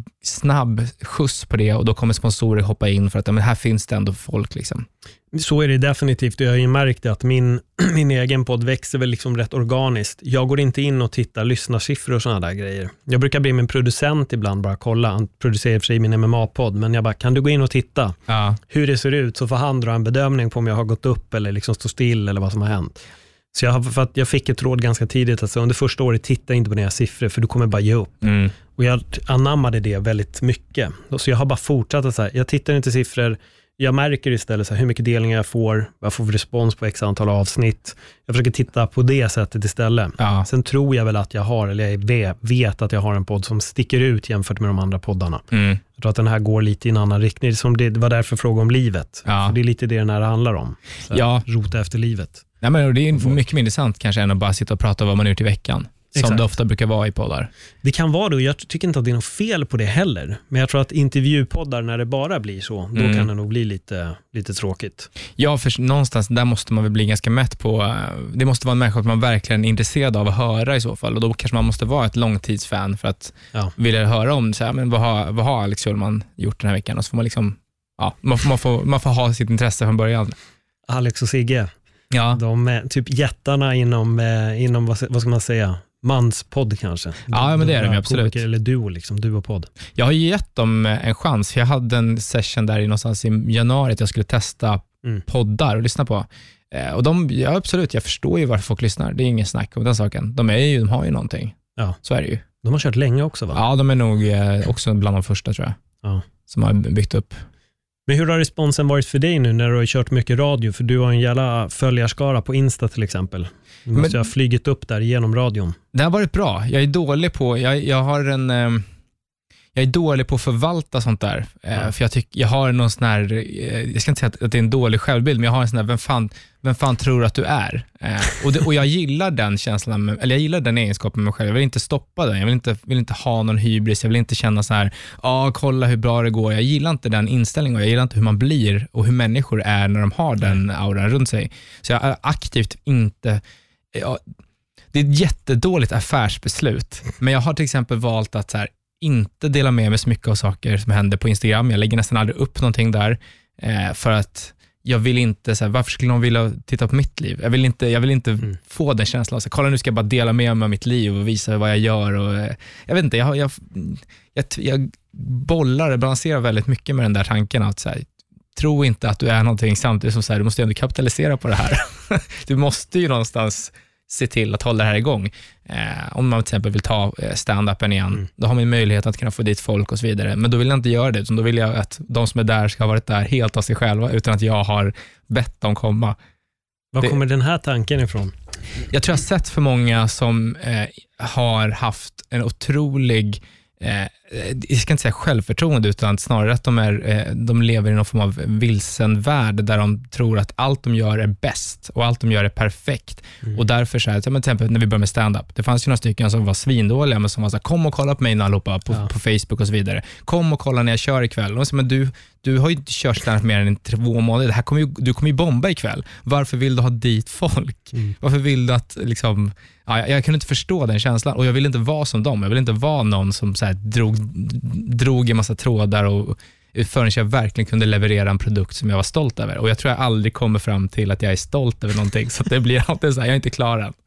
snabb skjuts på det, och då kommer sponsorer hoppa in för att ja, men här finns det ändå folk liksom. Så är det definitivt, och jag har ju märkt att min, min egen podd växer väl liksom rätt organiskt. Jag går inte in och tittar lyssnarsiffror och sådana där grejer. Jag brukar bli min producent ibland, bara kolla. Han producerar för sig min M M A-podd, men jag bara, kan du gå in och titta ja. hur det ser ut, så får han dra en bedömning på om jag har gått upp eller liksom stå still eller vad som har hänt. Så jag, för att jag fick ett råd ganska tidigt, alltså under första året, titta inte på dina siffror, för du kommer bara ge upp. Mm. Och jag anammade det väldigt mycket. Så jag har bara fortsatt att så här, jag tittar inte siffror. Jag märker istället så här, hur mycket delningar jag får, vad jag får för respons på x antal avsnitt. Jag försöker titta på det sättet istället. Ja. Sen tror jag väl att jag har, eller jag vet att jag har en podd som sticker ut jämfört med de andra poddarna. Mm. Jag tror att den här går lite i en annan riktning. Som det var därför fråga om livet. Ja. För det är lite det den här handlar om. Så här, ja. Rota efter livet. Nej, men det är mycket mer intressant kanske än att bara sitta och prata om vad man har gjort i veckan. Som Exakt. det ofta brukar vara i poddar. Det kan vara då, jag tycker inte att det är något fel på det heller. Men jag tror att intervjupoddar, när det bara blir så, då mm. kan det nog bli lite, lite tråkigt. Ja, för någonstans där måste man väl bli ganska mätt på. Det måste vara en människa som man verkligen är intresserad av att höra i så fall. Och då kanske man måste vara ett långtidsfan för att ja. vilja höra om så här, men vad har, vad har Alex Schulman gjort den här veckan? Och så får man liksom, ja, man, man, får, man får ha sitt intresse från början. Alex och Sigge, ja. de är typ jättarna inom, eh, inom vad, vad ska man säga, manspodd kanske. Ja, men det är de absolut. Eller duo liksom, duo-podd. Jag har gett dem en chans, för jag hade en session där i någonstans i januari att jag skulle testa mm. poddar och lyssna på. Eh, och de, ja absolut, jag förstår ju varför folk lyssnar. Det är ingen snack om den saken. De, är ju, de har ju någonting. Ja. Så är det ju. De har kört länge också, va? Ja, de är nog eh, också bland de första, tror jag. Ja. Som har byggt upp. Men hur har responsen varit för dig nu när du har kört mycket radio? För du har en jävla följarskara på Insta till exempel. Du måste Men, ha flygit upp där genom radion. Det har varit bra. Jag är dålig på, jag, jag har en... Eh, jag är dålig på att förvalta sånt där. Eh, ja. För jag tycker, jag har någon sån här, eh, jag ska inte säga att, att det är en dålig självbild, men jag har en sån här, vem fan, vem fan tror att du är? Eh, och, det, och jag gillar den känslan, med, eller jag gillar den egenskapen med mig själv. Jag vill inte stoppa den. Jag vill inte, vill inte ha någon hybris. Jag vill inte känna så här, ja, ah, kolla hur bra det går. Jag gillar inte den inställningen, och jag gillar inte hur man blir och hur människor är när de har den auran runt sig. Så jag är aktivt inte... Jag, det är ett jättedåligt affärsbeslut, men jag har till exempel valt att så här, inte dela med mig så mycket av saker som händer på Instagram. Jag lägger nästan aldrig upp någonting där eh, för att jag vill inte, så här, varför skulle någon vilja titta på mitt liv? Jag vill inte, jag vill inte mm. få den känslan. Så, kolla, nu ska jag bara dela med mig av mitt liv och visa vad jag gör. Och, eh, jag vet inte, jag, jag, jag, jag bollar, balanserar väldigt mycket med den där tanken att så här, tro inte att du är någonting samtidigt som så här, du måste ju ändå kapitalisera på det här. Du måste ju någonstans se till att hålla det här igång. Eh, om man till exempel vill ta stand-upen igen, mm. då har man möjlighet att kunna få dit folk och så vidare. Men då vill jag inte göra det, utan då vill jag att de som är där ska ha varit där helt av sig själva, utan att jag har bett dem komma. Var kommer den här tanken ifrån? Jag tror jag har sett för många som eh, har haft en otrolig Eh, jag ska inte säga självförtroende, utan snarare att de, är, eh, de lever i någon form av vilsen värld där de tror att allt de gör är bäst och allt de gör är perfekt. Mm. Och därför så här, till exempel när vi började med stand-up, det fanns ju några stycken som var svindåliga, men som var så här, kom och kolla på mig allihopa på, ja. på Facebook och så vidare. Kom och kolla när jag kör ikväll. Och så, men du, du har ju inte kört stand-up mer än två månader. Det här kommer ju, du kommer ju bomba ikväll. Varför vill du ha dit folk? Mm. Varför vill du att liksom... Ja, jag, jag kunde inte förstå den känslan, och jag vill inte vara som dem. Jag vill inte vara någon som så här drog, drog en massa trådar och, förrän jag verkligen kunde leverera en produkt som jag var stolt över. Och jag tror jag aldrig kommer fram till att jag är stolt över någonting, så att det blir alltid så här, jag är inte klar än.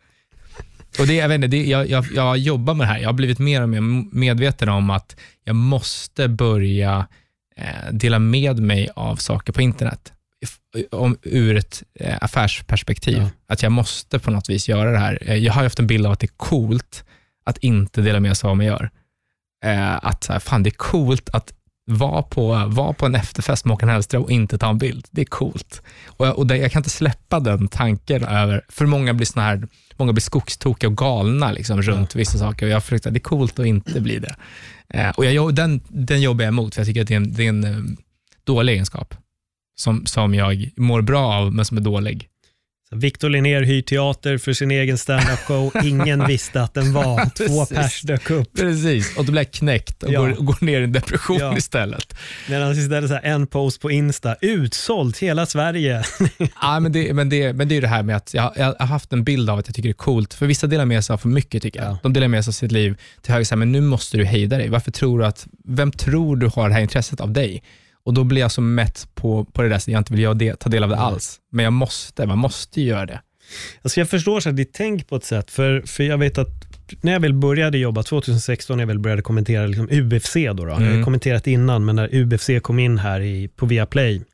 Och det, jag, vet inte, det, jag, jag, jag jobbar med det här. Jag har blivit mer och mer medveten om att jag måste börja eh, dela med mig av saker på internet. Om, ur ett eh, affärsperspektiv. Ja. Att jag måste på något vis göra det här. Jag har haft en bild av att det är coolt att inte dela med sig av vad man gör. Eh, att så här, fan, det är coolt att var på, var på en efterfest med Håkan Hellström och inte ta en bild. Det är coolt. Och, jag, och det, jag kan inte släppa den tanken över, för många blir såna här, många blir skogstokiga och galna liksom, runt vissa saker. Och jag försökte, det är coolt att inte bli det. Eh, och jag, den, den jobbar jag emot, för jag tycker att det är en, det är en um, dålig egenskap som, som jag mår bra av, men som är dålig. Victor Linnér hyr teater för sin egen stand-up show. Ingen visste att den var. Två pers dök upp. Precis, och då blir jag knäckt och, ja. går, och går ner i en depression ja. istället. Medan istället så här, en post på Insta, utsålt hela Sverige. Ja, men det, men, det, men det är det här med att jag, jag har haft en bild av att jag tycker det är coolt. För vissa delar med sig av för mycket, tycker jag. Ja. De delar med sig av sitt liv till höger, så här, men nu måste du hejda dig. Varför tror du att, vem tror du har det här intresset av dig? Och då blir jag så mätt på, på det där så jag inte vill jag det, ta del av det alls. Men jag måste, man måste göra det. Alltså jag förstår så att det är tänk på ett sätt. För, för jag vet att när jag väl började jobba tjugohundrasexton, när jag väl började kommentera liksom U B F C då. då. Mm. Jag har kommenterat innan, men när U B F C kom in här i, på Viaplay,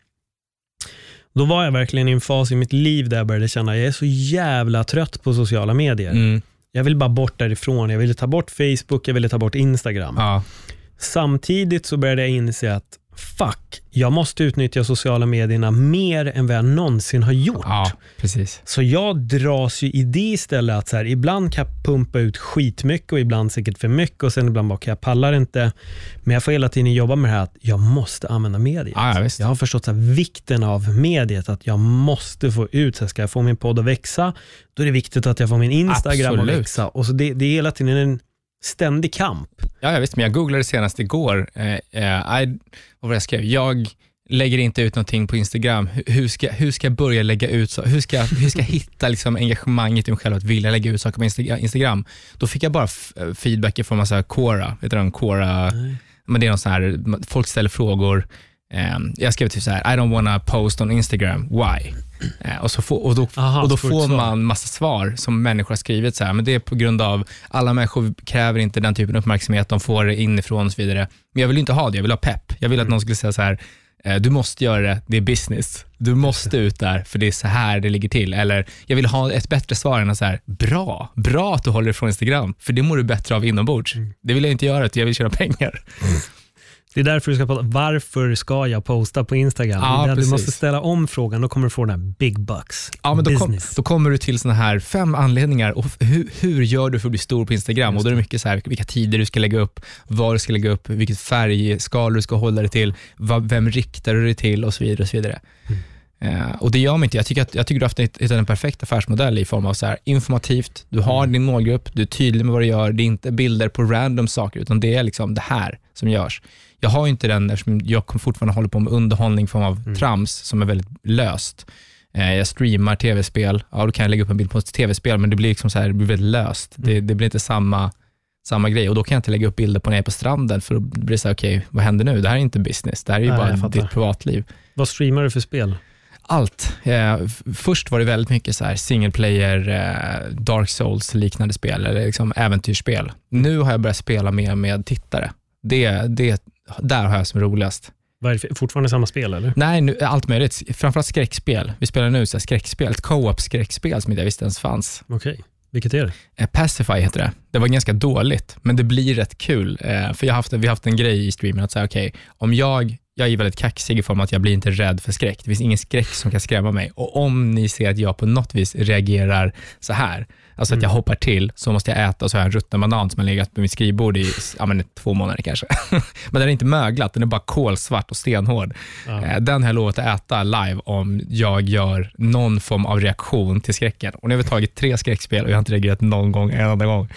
då var jag verkligen i en fas i mitt liv där jag började känna att jag är så jävla trött på sociala medier. Mm. Jag vill bara bort därifrån. Jag ville ta bort Facebook, jag ville ta bort Instagram. Ja. Samtidigt så började jag inse att fuck, jag måste utnyttja sociala medierna mer än vad jag någonsin har gjort. Ja, precis. Så jag dras ju i det istället att så här, ibland kan jag pumpa ut skitmycket och ibland säkert för mycket och sen ibland bara, jag pallar inte. Men jag får hela tiden jobba med det här att jag måste använda mediet. Ja, ja, jag har förstått så här, vikten av mediet, att jag måste få ut, så här, ska jag få min podd att växa, då är det viktigt att jag får min Instagram Absolut. att växa. Och så det, det är hela tiden en ständig kamp. Ja, jag visst, men jag googlade senast igår. Eh, eh, I, vad var jag skrev? Jag lägger inte ut någonting på Instagram. Hur ska, hur ska jag börja lägga ut så? Hur ska, hur ska jag hitta liksom engagemanget i mig själv att vilja lägga ut saker på Instagram? Då fick jag bara f- feedback från massa Quora. Vet du vad Quora? Mm. Men det är någon sån här, folk ställer frågor. Um, jag skrev typ så här: I don't wanna post on Instagram, why? Uh, och, så få, och då, Aha, och då får man massa svar som människor har skrivit så här, men det är på grund av alla människor kräver inte den typen av uppmärksamhet, de får det inifrån och så vidare. Men jag vill inte ha det, jag vill ha pepp. Jag vill att någon skulle säga så här: du måste göra det, det är business. Du måste ut där, för det är så här det ligger till. Eller jag vill ha ett bättre svar än att så här: bra, bra att du håller ifrån Instagram, för det mår du bättre av inombords. Mm. Det vill jag inte göra, jag vill tjäna pengar. Mm. Det är därför du ska prata. Varför ska jag posta på Instagram? Ja, du måste ställa om frågan, då kommer du få den här big bucks. Ja, men då, kom, då kommer du till såna här fem anledningar. Och hur, hur gör du för att bli stor på Instagram? Och då är det mycket så här, vilka tider du ska lägga upp, vad du ska lägga upp, vilket färgskal du ska hålla dig till, vad, vem riktar du dig till och så vidare. Och så vidare. Mm. Uh, och det gör mig inte. Jag tycker, att, jag tycker du har haft hittat en perfekt affärsmodell i form av så här informativt. Du har mm. din målgrupp, du är tydlig med vad du gör. Det är inte bilder på random saker, utan det är liksom det här som görs. Jag har ju inte den, eftersom jag fortfarande håller på med underhållning i form av mm. trams som är väldigt löst. Uh, jag streamar tv-spel. Ja, då kan jag lägga upp en bild på ett tv-spel, men det blir liksom så här, det blir väldigt löst. Mm. Det, det blir inte samma, samma grej. Och då kan jag inte lägga upp bilder på när jag är på stranden, för då blir det så här, okej, okay, vad händer nu? Det här är inte business. Det här är ju Nej, bara ditt privatliv. Vad streamar du för spel? Allt. Eh, först var det väldigt mycket så här single player, eh, Dark Souls liknande spel, eller liksom äventyrsspel. Nu har jag börjat spela mer med tittare. Det, det, där har jag som roligast. Var det fortfarande samma spel, eller? Nej, nu, allt möjligt. Framförallt skräckspel. Vi spelar nu så här skräckspel, ett co-op skräckspel som inte jag visste ens fanns. Okej. Okay. Vilket är det? Eh, Pacify heter det. Det var ganska dåligt, men det blir rätt kul. Eh, för jag har haft, vi har haft en grej i streamen att säga, okej, okay, om jag Jag är väldigt kaxig i form av att jag blir inte rädd för skräck. Det finns ingen skräck som kan skrämma mig. Och om ni ser att jag på något vis reagerar så här, alltså mm. att jag hoppar till, så måste jag äta, och så har jag en rutten banan som har legat på mitt skrivbord i ja, men, två månader kanske. Men den är inte möglat, den är bara kolsvart och stenhård. Ja. Den har jag lovat att äta live om jag gör någon form av reaktion till skräcken. Och nu har vi tagit tre skräckspel och jag har inte reagerat någon gång, en enda gång.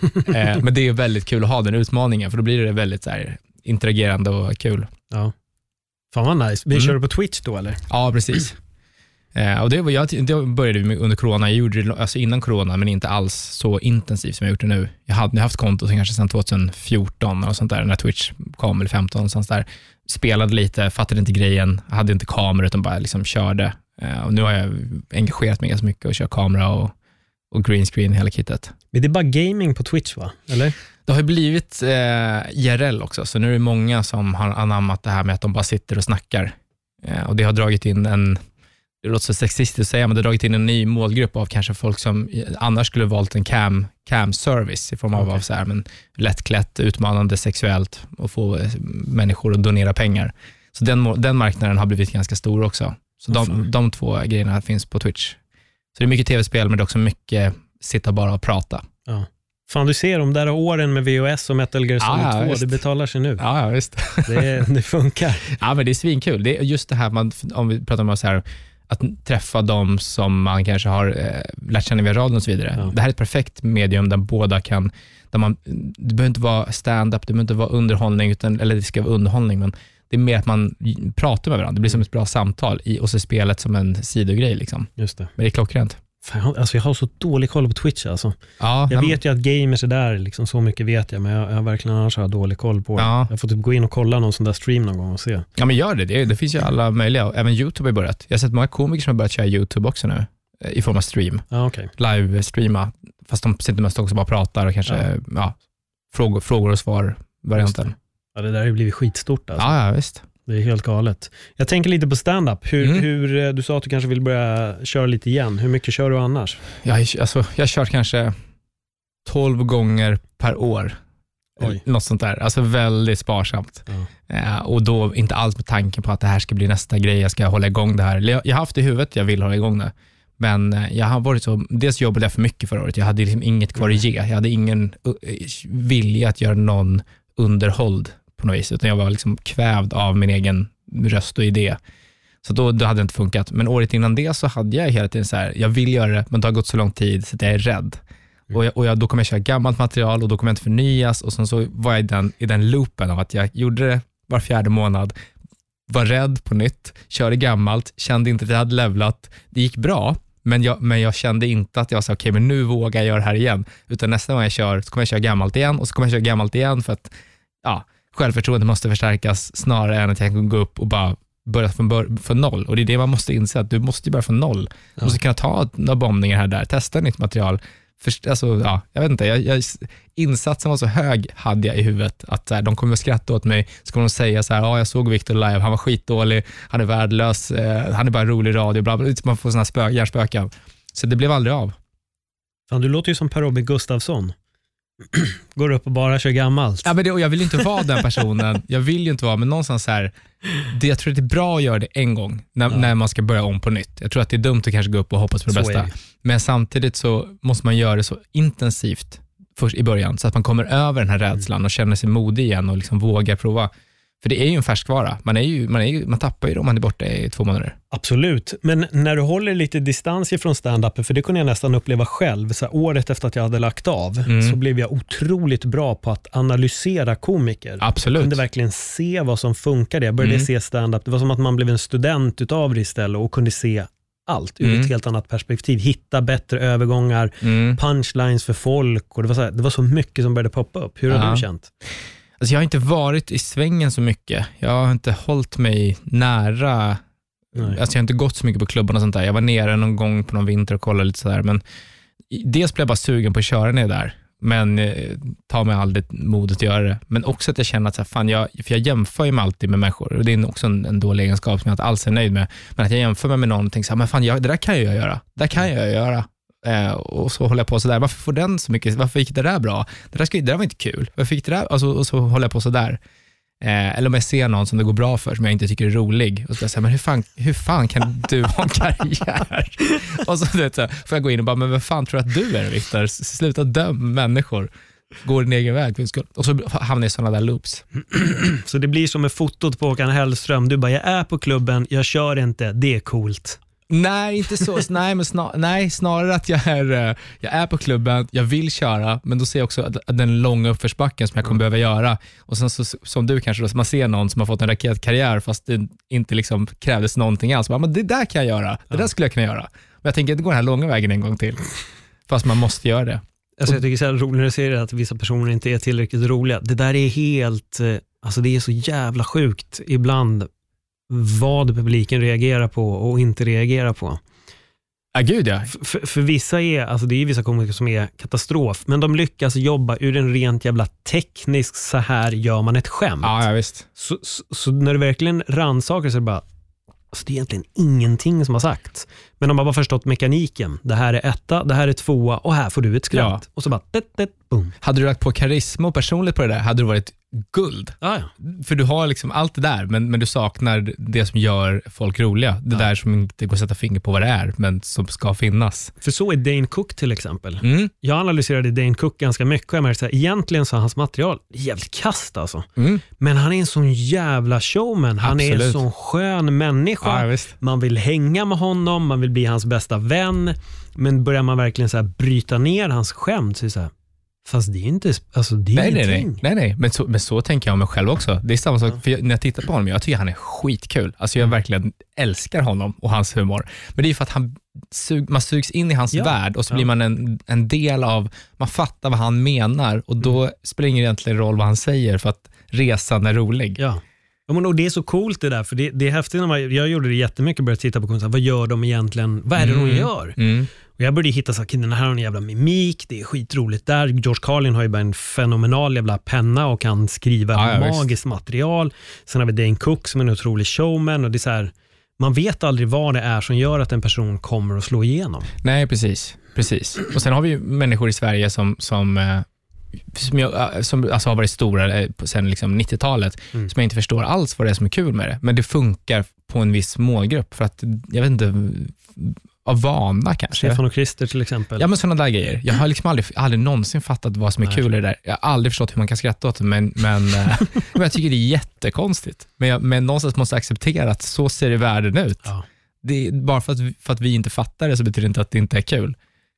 Men det är väldigt kul att ha den utmaningen, för då blir det väldigt så här interagerande och kul. Ja. Fan vad nice. Vi mm. kör på Twitch då, eller? Ja, precis. Eh, och det, var, jag, det började vi med under corona. Jag gjorde det alltså innan corona, men inte alls så intensivt som jag gjort det nu. Jag hade haft konto sen kanske sedan tjugohundrafjorton och sånt där, när Twitch kom, eller femton och sånt där. Spelade lite, fattade inte grejen, hade inte kamera utan bara liksom körde. Eh, och nu har jag engagerat mig ganska mycket och kör kamera och, och green screen, hela kittet. Men det är bara gaming på Twitch, va? Eller? Det har blivit eh, I R L också, så nu är det många som har anammat det här med att de bara sitter och snackar. Eh, och det har dragit in en, det låter så sexistiskt att säga, men det har dragit in en ny målgrupp av kanske folk som annars skulle valt en cam, cam service i form av, okay. av så här, men lättklätt, utmanande sexuellt och få människor att donera pengar. Så den, den marknaden har blivit ganska stor också. Så de, mm. de två grejerna finns på Twitch. Så det är mycket tv-spel, men det är också mycket sitta bara och prata. Ja. Fan, du ser de där åren med V O S och Metal Gear Solid ja, ja, två, visst. det betalar sig nu. Ja, ja visst. Det, det funkar. Ja, men det är svinkul. Det är just det här, man, om vi pratar om så här, att träffa dem som man kanske har eh, lärt känna via radion och så vidare. Ja. Det här är ett perfekt medium där båda kan, där man, det behöver inte vara stand-up, det behöver inte vara underhållning, utan, eller det ska vara underhållning, men det är mer att man pratar med varandra. Det blir som ett bra samtal i, och så spelet som en sidogrej liksom. Just det. Men det är klockrent. Fan, alltså jag har så dålig koll på Twitch alltså. Ja, jag men... vet ju att gamers är där liksom, så mycket vet jag, men jag, jag har verkligen annars har dålig koll på det. Ja. Jag får typ gå in och kolla någon sån där stream någon gång och se. Ja, men gör det. Det, det finns ju alla möjliga. Även YouTube har börjat. Jag har sett många komiker som har börjat köra YouTube också nu i form av stream. Ja, okay. Live-streama. Fast de sitter mest också bara pratar och kanske ja. Ja, frågor, frågor och svar-varianten. Ja, det där har ju blivit skitstort alltså. Ja, ja, visst. Det är helt galet. Jag tänker lite på stand-up. Hur, mm. hur, du sa att du kanske vill börja köra lite igen. Hur mycket kör du annars? Jag, alltså, jag kör kanske tolv gånger per år. Oj. Något sånt där. Alltså väldigt sparsamt. Ja. Ja, och då inte alls med tanken på att det här ska bli nästa grej. Jag ska hålla igång det här. Jag, jag har haft i huvudet, jag vill hålla igång det. Men jag har varit så, dels jobbade jag för mycket förra året. Jag hade liksom inget kvar att ge. Jag hade ingen vilja att göra någon underhåll på något vis, utan jag var liksom kvävd av min egen röst och idé. Så då, då hade det inte funkat. Men året innan det så hade jag hela tiden så här, jag vill göra det, men det har gått så lång tid så att jag är rädd. Mm. Och, jag, och jag, då kommer jag köra gammalt material och då kommer jag inte förnyas, och sen så var jag i den, i den loopen av att jag gjorde det var fjärde månad, var rädd på nytt, körde gammalt, kände inte att jag hade levlat. Det gick bra, men jag, men jag kände inte att jag sa okej, okay, men nu vågar jag göra det här igen. Utan nästa gång jag kör så kommer jag köra gammalt igen, och så kommer jag köra gammalt igen för att ja, självförtroende måste förstärkas snarare än att jag kan gå upp och bara börja från, bör- från noll. Och det är det man måste inse, att du måste börja från noll. Du ja. måste kunna ta några bombningar här där, testa nytt material. För, alltså, ja, jag vet inte, jag, jag, insatsen var så hög hade jag i huvudet att så här, de kommer att skratta åt mig, så kommer de säga så här, ja, jag såg Victor live, han var skitdålig, han är värdelös, eh, han är bara rolig radio, bla, bla, man får såna spö- hjärnspöken. Så det blev aldrig av. Fan, du låter ju som Per-Robin Gustafsson. Går upp och bara kör gammalt. Ja, men det, och jag vill inte vara den personen. Jag vill ju inte vara, men någonstans så här, det, jag tror att det är bra att göra det en gång när, ja. när man ska börja om på nytt. Jag tror att det är dumt att kanske gå upp och hoppas på det så bästa. Men samtidigt så måste man göra det så intensivt först i början, så att man kommer över den här rädslan och känner sig modig igen och liksom vågar prova. För det är ju en färskvara. Man, är ju, man, är ju, man tappar ju det om man är borta i två månader. Absolut. Men när du håller lite distans ifrån stand-up, för det kunde jag nästan uppleva själv. Så här, året efter att jag hade lagt av mm. så blev jag otroligt bra på att analysera komiker. Absolut. Jag kunde verkligen se vad som funkade. Jag började mm. se stand-up. Det var som att man blev en student utav det istället och kunde se allt ur mm. ett helt annat perspektiv. Hitta bättre övergångar, mm. punchlines för folk. Och det var så här, det var så mycket som började poppa upp. Hur har ja. du känt? Alltså jag har inte varit i svängen så mycket. Jag har inte hållit mig nära. Nej. Alltså jag har inte gått så mycket på klubbarna och sånt där. Jag var nere någon gång på någon vinter och kollade lite sådär. Men dels blev jag bara sugen på att köra ner där. Men eh, tar mig aldrig modet att göra det. Men också att jag känner att så här, fan, jag, för jag jämför ju mig alltid med människor. Och det är också en, en dålig egenskap som jag inte alls är nöjd med. Men att jag jämför mig med någon och tänker så här, men fan, jag, det där kan jag göra. Det där kan jag göra. Eh, och så håller jag på så där. Varför får den så mycket? Varför gick det där bra? Det där, ska, det där var inte kul. Varför gick det där? Alltså, och så håller jag på så där. Eh, eller om jag ser någon som det går bra för, som jag inte tycker är rolig, och så säger, men hur fan, hur fan kan du ha en karriär? Och så, vet, så får jag gå in och bara, men vad fan tror du att du är, Victor? Sluta döm människor. Gå din egen väg. Och så hamnar jag i sådana där loops. Så det blir som med fotot på Håkan Hellström. Du bara, jag är på klubben, jag kör inte, det är coolt. Nej, inte så. Nej, men snar, nej, snarare att jag är, jag är på klubben, jag vill köra, men då ser jag också den långa uppförsbacken som jag kommer behöva göra. Och sen så, som du kanske, då, man ser någon som har fått en raketkarriär fast det inte liksom krävdes någonting alls. Men det där kan jag göra, det där skulle jag kunna göra. Men jag tänker inte gå den här långa vägen en gång till. Fast man måste göra det. Alltså jag tycker det är så roligt att se det, att vissa personer inte är tillräckligt roliga. Det där är helt, alltså det är så jävla sjukt ibland vad publiken reagerar på och inte reagerar på. Ja, gud ja. För, för vissa är, alltså det är vissa komiker som är katastrof, men de lyckas jobba ur en rent jävla teknisk, så här gör man ett skämt. Ja, ja visst. Så, så, så när du verkligen rannsakar så är det bara, Alltså det är egentligen ingenting som har sagts. Men de har bara förstått mekaniken. Det här är etta, det här är tvåa och här får du ett skratt. Ja. Och så bara, det, det, boom. Hade du lagt på karisma och personligt på det där, hade du varit guld. Ah, ja. För du har liksom allt det där, men, men du saknar det som gör folk roliga. Det ja. där som inte går att sätta finger på vad det är, men som ska finnas. För så är Dane Cook till exempel. Mm. Jag analyserade Dane Cook ganska mycket och jag märkte att egentligen så hans material jävligt kast alltså. Mm. Men han är en sån jävla showman. Han Absolut. är en sån skön människa. Ja, man vill hänga med honom, man vill bli hans bästa vän. Men börjar man verkligen så här bryta ner hans skämt så är det så här, fast det är inte, alltså det är nej, ingenting. Nej, nej, nej. Men, så, men så tänker jag om mig själv också. Det är samma sak, för jag, när jag tittar på honom, jag tycker han är skitkul. Alltså jag verkligen älskar honom och hans humor. Men det är för att han sug, man sugs in i hans ja. värld och så ja. blir man en, en del av, man fattar vad han menar och då mm. spelar det egentligen roll vad han säger för att resan är rolig. Ja. Och det är så coolt det där, för det, det är häftigt när man, jag gjorde det jättemycket, började titta på konst, vad gör de egentligen, vad är det mm. de gör? Mm. Och jag började hitta så att den här har en jävla mimik, det är skitroligt där. George Carlin har ju bara en fenomenal jävla penna och kan skriva ja, ja, magiskt visst. material. Sen har vi Dane Cook som är en otrolig showman och det är så här, man vet aldrig vad det är som gör att en person kommer att slå igenom. Nej, precis. precis. Och sen har vi ju människor i Sverige som, som som, jag, som alltså har varit stora sen liksom nittiotalet mm. som jag inte förstår alls vad det är som är kul med det. Men det funkar på en viss målgrupp för att, jag vet inte, av vana kanske. Stefan och Christer till exempel. Ja, men sådana där grejer. Jag har liksom aldrig, aldrig någonsin fattat vad som är Nej. kul i det där. Jag har aldrig förstått hur man kan skratta åt det, men, men, men jag tycker det är jättekonstigt. Men, jag, men någonstans måste jag acceptera att så ser det världen ut. Ja. Det är, bara för att, vi, för att vi inte fattar det så betyder det inte att det inte är kul.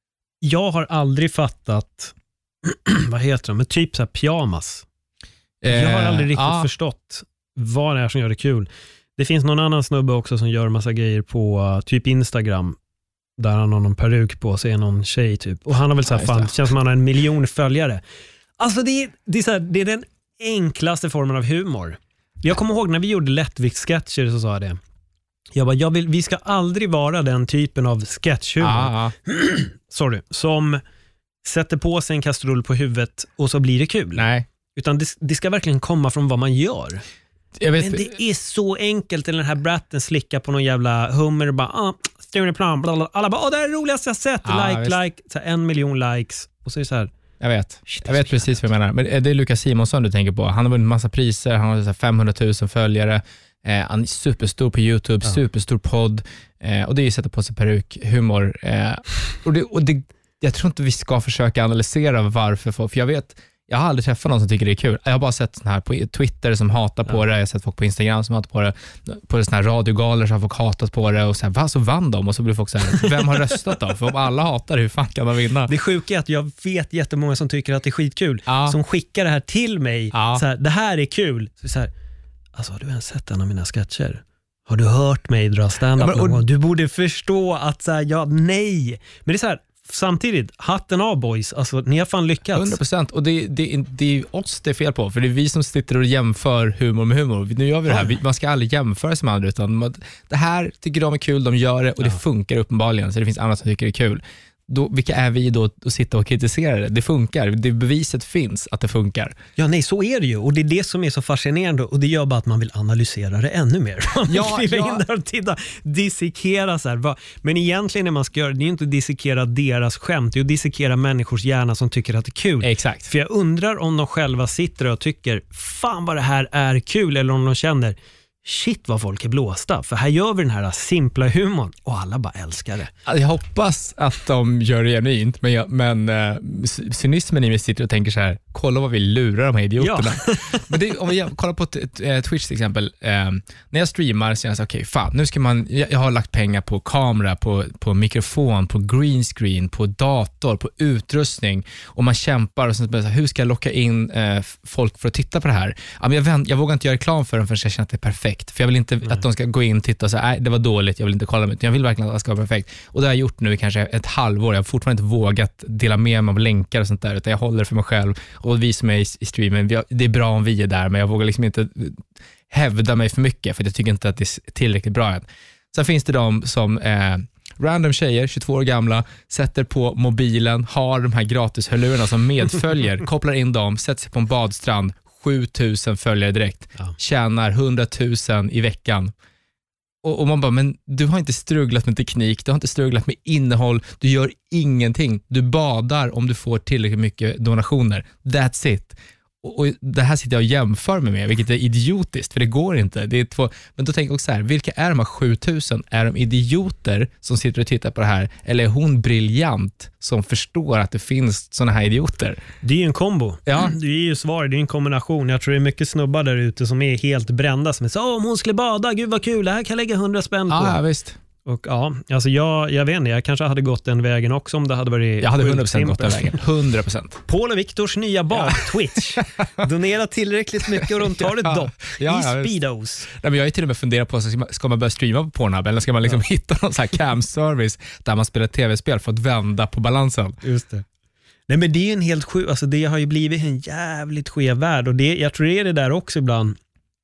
Jag har aldrig fattat vad heter det? Men typ så här pyjamas. Jag har aldrig riktigt eh, förstått vad det är som gör det kul. Det finns någon annan snubbe också som gör massa grejer på uh, typ Instagram där han har någon peruk på sig, någon tjej typ. Och han har väl så här, fan, känns som han har en miljon följare. Alltså det är, det är, så här, det är den enklaste formen av humor. Jag kommer ihåg när vi gjorde lättviktssketcher så sa jag det. Jag bara, jag vill, vi ska aldrig vara den typen av sketchhumor. Ah, ah. Sorry, som sätter på sig en kastrull på huvudet och så blir det kul. Nej. Utan det, det ska verkligen komma från vad man gör. Jag vet, men det är så enkelt. Eller den här bratten slickar på någon jävla hummer och bara, ah, Stureplan, bla bla. Alla bara, åh, det är det roligaste jag sett. Ja, like, visst. like, så här, en miljon likes. Och så är det så här. Jag vet, shit, jag vet precis vad jag menar. Men det är Lukas Simonsson du tänker på. Han har vunnit massa priser, han har så här femhundratusen följare. Eh, han är superstor på YouTube, ja. superstor podd. Eh, och det är ju sätta på sig peruk, humor. Eh, och det, och det, jag tror inte vi ska försöka analysera varför folk, för jag vet, jag har aldrig träffat någon som tycker det är kul. Jag har bara sett sån här på Twitter som hatar på ja. det. Jag har sett folk på Instagram som hatar på det. På såna här radiogaler så har folk hatat på det. Och så här, vad så vann de? Och så blir folk så här, vem har röstat då? För om alla hatar det, hur fan kan man vinna? Det sjuka är att jag vet jättemånga som tycker att det är skitkul. Ja. Som skickar det här till mig. Ja. Så här, det här är kul. Så, så här, alltså har du ens sett en av mina sketcher? Har du hört mig dra stand-up ja, någon gång? Du borde förstå att så här, ja, nej. Men det är så här, samtidigt, hatten av boys, alltså ni har fan lyckats. hundra procent, och det, det, det är oss det är fel på, för det är vi som sitter och jämför humor med humor. Nu gör vi det här, vi, man ska aldrig jämföra sig med andra, utan man, det här tycker de är kul, de gör det och ja. det funkar uppenbarligen, så det finns andra som tycker det är kul. Då, vilka är vi då att sitta och kritisera det? Det funkar, det beviset finns att det funkar. Ja, nej, så är det ju, och det är det som är så fascinerande, och det gör bara att man vill analysera det ännu mer. Man vill ja, kliva ja. in där och titta, dissekera så här. Men egentligen när man ska göra det, det är ju inte dissekera deras skämt, det är att dissekera människors hjärna som tycker att det är kul. Exakt. För jag undrar om de själva sitter och tycker, fan vad det här är kul, eller om de känner, shit vad folk är blåsta, för här gör vi den här simpla humorn och alla bara älskar det. Jag hoppas att de gör det genuint, men, jag, men uh, cynismen i mig sitter och tänker så här, kolla vad vi lurar de här idioterna. Ja. Men det, om vi kollar på t- t- Twitch till exempel, uh, när jag streamar så är jag så okej, okay, fan, nu ska man, jag, jag har lagt pengar på kamera, på, på mikrofon, på green screen, på dator, på utrustning, och man kämpar och sen så här, hur ska jag locka in uh, folk för att titta på det här? Ja, men jag, vänt, jag vågar inte göra reklam för dem förrän jag känner att det är perfekt. För jag vill inte Nej. att de ska gå in och titta och säga, nej det var dåligt, jag vill inte kolla mig. Jag vill verkligen att det ska vara perfekt. Och det har jag gjort nu i kanske ett halvår. Jag har fortfarande inte vågat dela med mig av länkar och sånt där, utan jag håller det för mig själv. Och vi som är i, i streamen, vi har, det är bra om vi är där, men jag vågar liksom inte hävda mig för mycket, för jag tycker inte att det är tillräckligt bra än. Sen finns det de som eh, random tjejer, tjugotvå år gamla, sätter på mobilen, har de här gratishörlurarna som medföljer, kopplar in dem, sätter sig på en badstrand, sjutusen följare direkt. Ja. Tjänar hundratusen i veckan. Och, och man bara, men du har inte strugglat med teknik, du har inte strugglat med innehåll, du gör ingenting. Du badar om du får tillräckligt mycket donationer. That's it. Och, och det här sitter jag och jämför mig med, vilket är idiotiskt, för det går inte. Det är två, men då tänker jag också så här, vilka är de här sjutusen? Är de idioter som sitter och tittar på det här? Eller är hon briljant som förstår att det finns såna här idioter? Det är ju en kombo. Ja. Det är ju svar, det är en kombination. Jag tror det är mycket snubbar där ute som är helt brända, som är så, om hon skulle bada, gud vad kul, det här kan jag lägga hundra spänn på. Ja, visst. Och ja, alltså jag, jag vet inte, jag kanske hade gått den vägen också om det hade varit. Jag hade hundra procent gått den vägen, hundra procent. Paul och Viktors nya bad, Twitch. Donera tillräckligt mycket och de tar ett dopp ja, i ja, speedos. Nej, men jag är till och med funderat på, ska man, ska man börja streama på Pornhub eller ska man liksom ja. hitta någon sån här cam-service där man spelar tv-spel för att vända på balansen? Just det. Nej, men det är en helt sjuk, alltså det har ju blivit en jävligt skev värld och det, jag tror det är det där också ibland.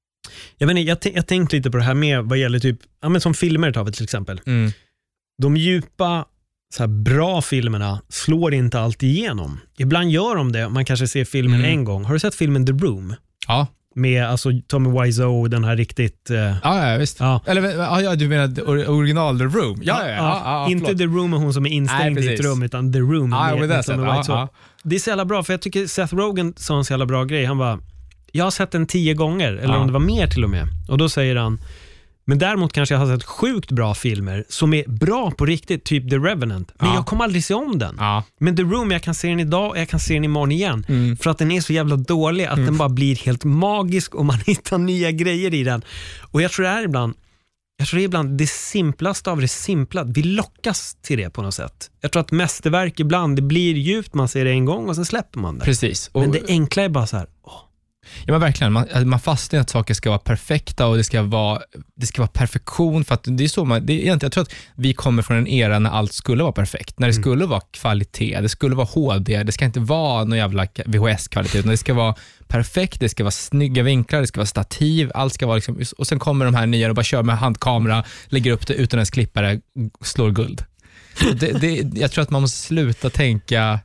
Jag vet inte, jag, t- jag tänkte lite på det här med vad gäller typ, ja men som filmer tar vi till exempel. Mm. De djupa, så här bra filmerna slår inte alltid igenom. Ibland gör de det, man kanske ser filmen mm. en gång. Har du sett filmen The Room? Ja. Med alltså Tommy Wiseau, den här riktigt... Uh, ja, ja, visst. Ja. Eller ja, du menar original The Room? Ja, ja, ja. ja, ja, ja inte förlåt. The Room är hon som är instängd i ett rum, utan The Room ja, med, med Tommy Wiseau. Ja, ja. Det är så jävla bra, för jag tycker Seth Rogen sa en så jävla bra grej. Han bara, jag har sett den tio gånger, eller ja. om det var mer till och med. Och då säger han, men däremot kanske jag har sett sjukt bra filmer som är bra på riktigt, typ The Revenant. Men ja. jag kommer aldrig se om den. Ja. Men The Room, jag kan se den idag och jag kan se den imorgon igen. Mm. För att den är så jävla dålig att mm. den bara blir helt magisk och man hittar nya grejer i den. Och jag tror det är ibland, jag tror det är ibland det simplaste av det simpla. Vi lockas till det på något sätt. Jag tror att mästerverk ibland, det blir djupt, man ser det en gång och sen släpper man det. Precis. Och men det enkla är bara så här, åh. Ja, men verkligen, man, man fastnar att saker ska vara perfekta och det ska vara, det ska vara perfektion, för att det är så man, det är egentligen, jag tror att vi kommer från en era när allt skulle vara perfekt, när det mm. skulle vara kvalitet, det skulle vara H D, det ska inte vara någon jävla V H S-kvalitet, utan det ska vara perfekt, det ska vara snygga vinklar, det ska vara stativ, allt ska vara liksom, och sen kommer de här nya och bara kör med handkamera, lägger upp det utan ens klippare, slår guld. Det, det, jag tror att man måste sluta tänka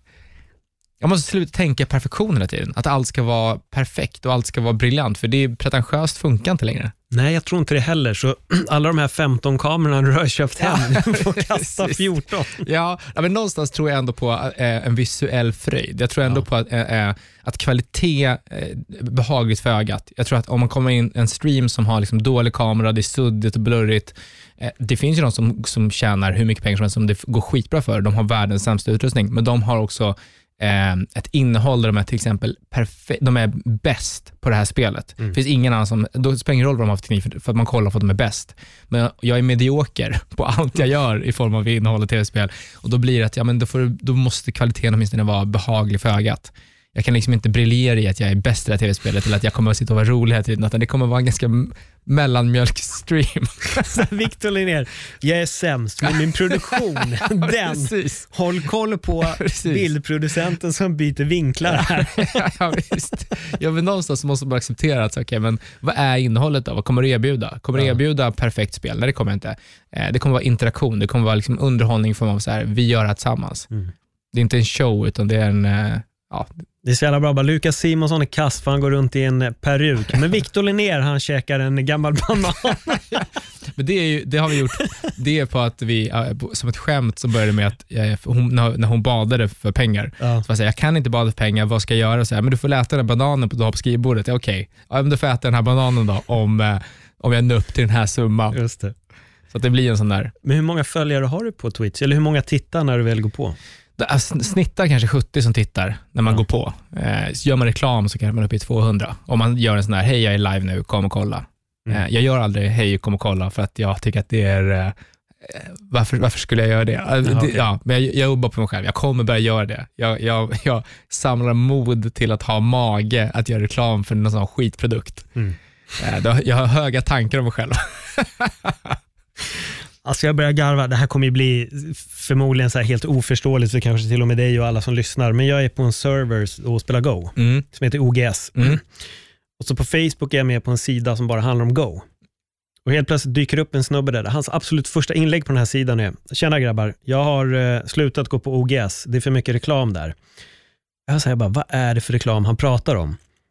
Jag måste sluta tänka perfektion hela tiden. Att allt ska vara perfekt och allt ska vara briljant. För det är pretentiöst, funkar inte längre. Nej, jag tror inte det heller. Så alla de här femton kamerorna du har köpt hem, du får kasta fjorton. Ja, men någonstans tror jag ändå på äh, en visuell fröjd. Jag tror ändå ja. på att, äh, att kvalitet är behagligt för ögat. Jag tror att om man kommer in en stream som har liksom dålig kamera, det är suddigt och blurrigt. Äh, det finns ju någon som, som tjänar hur mycket pengar som helst, som det går skitbra för. De har världens sämsta utrustning, men de har också ett innehåll där de är till exempel perfe- de är bäst på det här spelet. Mm. Det finns ingen annan som, då spelar ingen roll vad de har för teknik, för, för att man kollar på att de är bäst. Men jag är medioker på allt jag gör i form av innehåll och tv-spel, och då blir det att ja, men då, får, då måste kvaliteten åtminstone vara behaglig för ögat. Jag kan liksom inte briljera i att jag är bäst i det här tv-spelet eller att jag kommer att sitta och vara rolig hela tiden, utan det kommer att vara en ganska mellanmjölkstream. Victor Linnér, jag är sämst, men min produktion, den, precis. Håll koll på precis. Bildproducenten som byter vinklar här. Ja, visst. Ja, men någonstans måste man acceptera att okay, men vad är innehållet då? Vad kommer du erbjuda? Kommer du erbjuda perfekt spel? Nej, det kommer inte. Det kommer vara interaktion, det kommer vara liksom underhållning för man så här, vi gör det tillsammans. Mm. Det är inte en show, utan det är en ja. Det är så jävla bra. Bara Lukas Simonsson är kass för han går runt i en peruk. Men Victor Linnér, han käkar en gammal banan. Men det, är ju, det har vi gjort. Det är på att vi, som ett skämt som började med att hon, när hon badade för pengar. Ja. Så jag säger, jag kan inte bada för pengar, vad ska jag göra? Så här, men du får äta den här bananen du har på skrivbordet. Ja, okej, ja, men du får äta den här bananen då om, om jag når upp till den här summan. Just det. Så att det blir en sån där. Men hur många följare har du på Twitch? Eller hur många tittar när du väl går på? Det snittar kanske sjuttio som tittar när man ja. går på. Eh, så gör man reklam så kanske man är uppe i tvåhundra. Om man gör en sån här, hej jag är live nu, kom och kolla. Mm. Eh, jag gör aldrig hej kom och kolla för att jag tycker att det är, eh, varför, varför skulle jag göra det? Ja, det, okay. ja men jag, jag jobbar på mig själv, jag kommer börja göra det. Jag, jag, jag samlar mod till att ha mage att göra reklam för någon sån skitprodukt. Mm. Eh, då, jag har höga tankar om mig själv. Alltså jag börjar garva, det här kommer ju bli förmodligen så här helt oförståeligt för kanske till och med dig och alla som lyssnar, men jag är på en server och spelar Go mm. som heter O G S mm. och så på Facebook är jag med på en sida som bara handlar om Go, och helt plötsligt dyker upp en snubbe där, hans absolut första inlägg på den här sidan är: tjena grabbar, jag har uh, slutat gå på O G S, det är för mycket reklam där. Jag säger bara, vad är det för reklam han pratar om?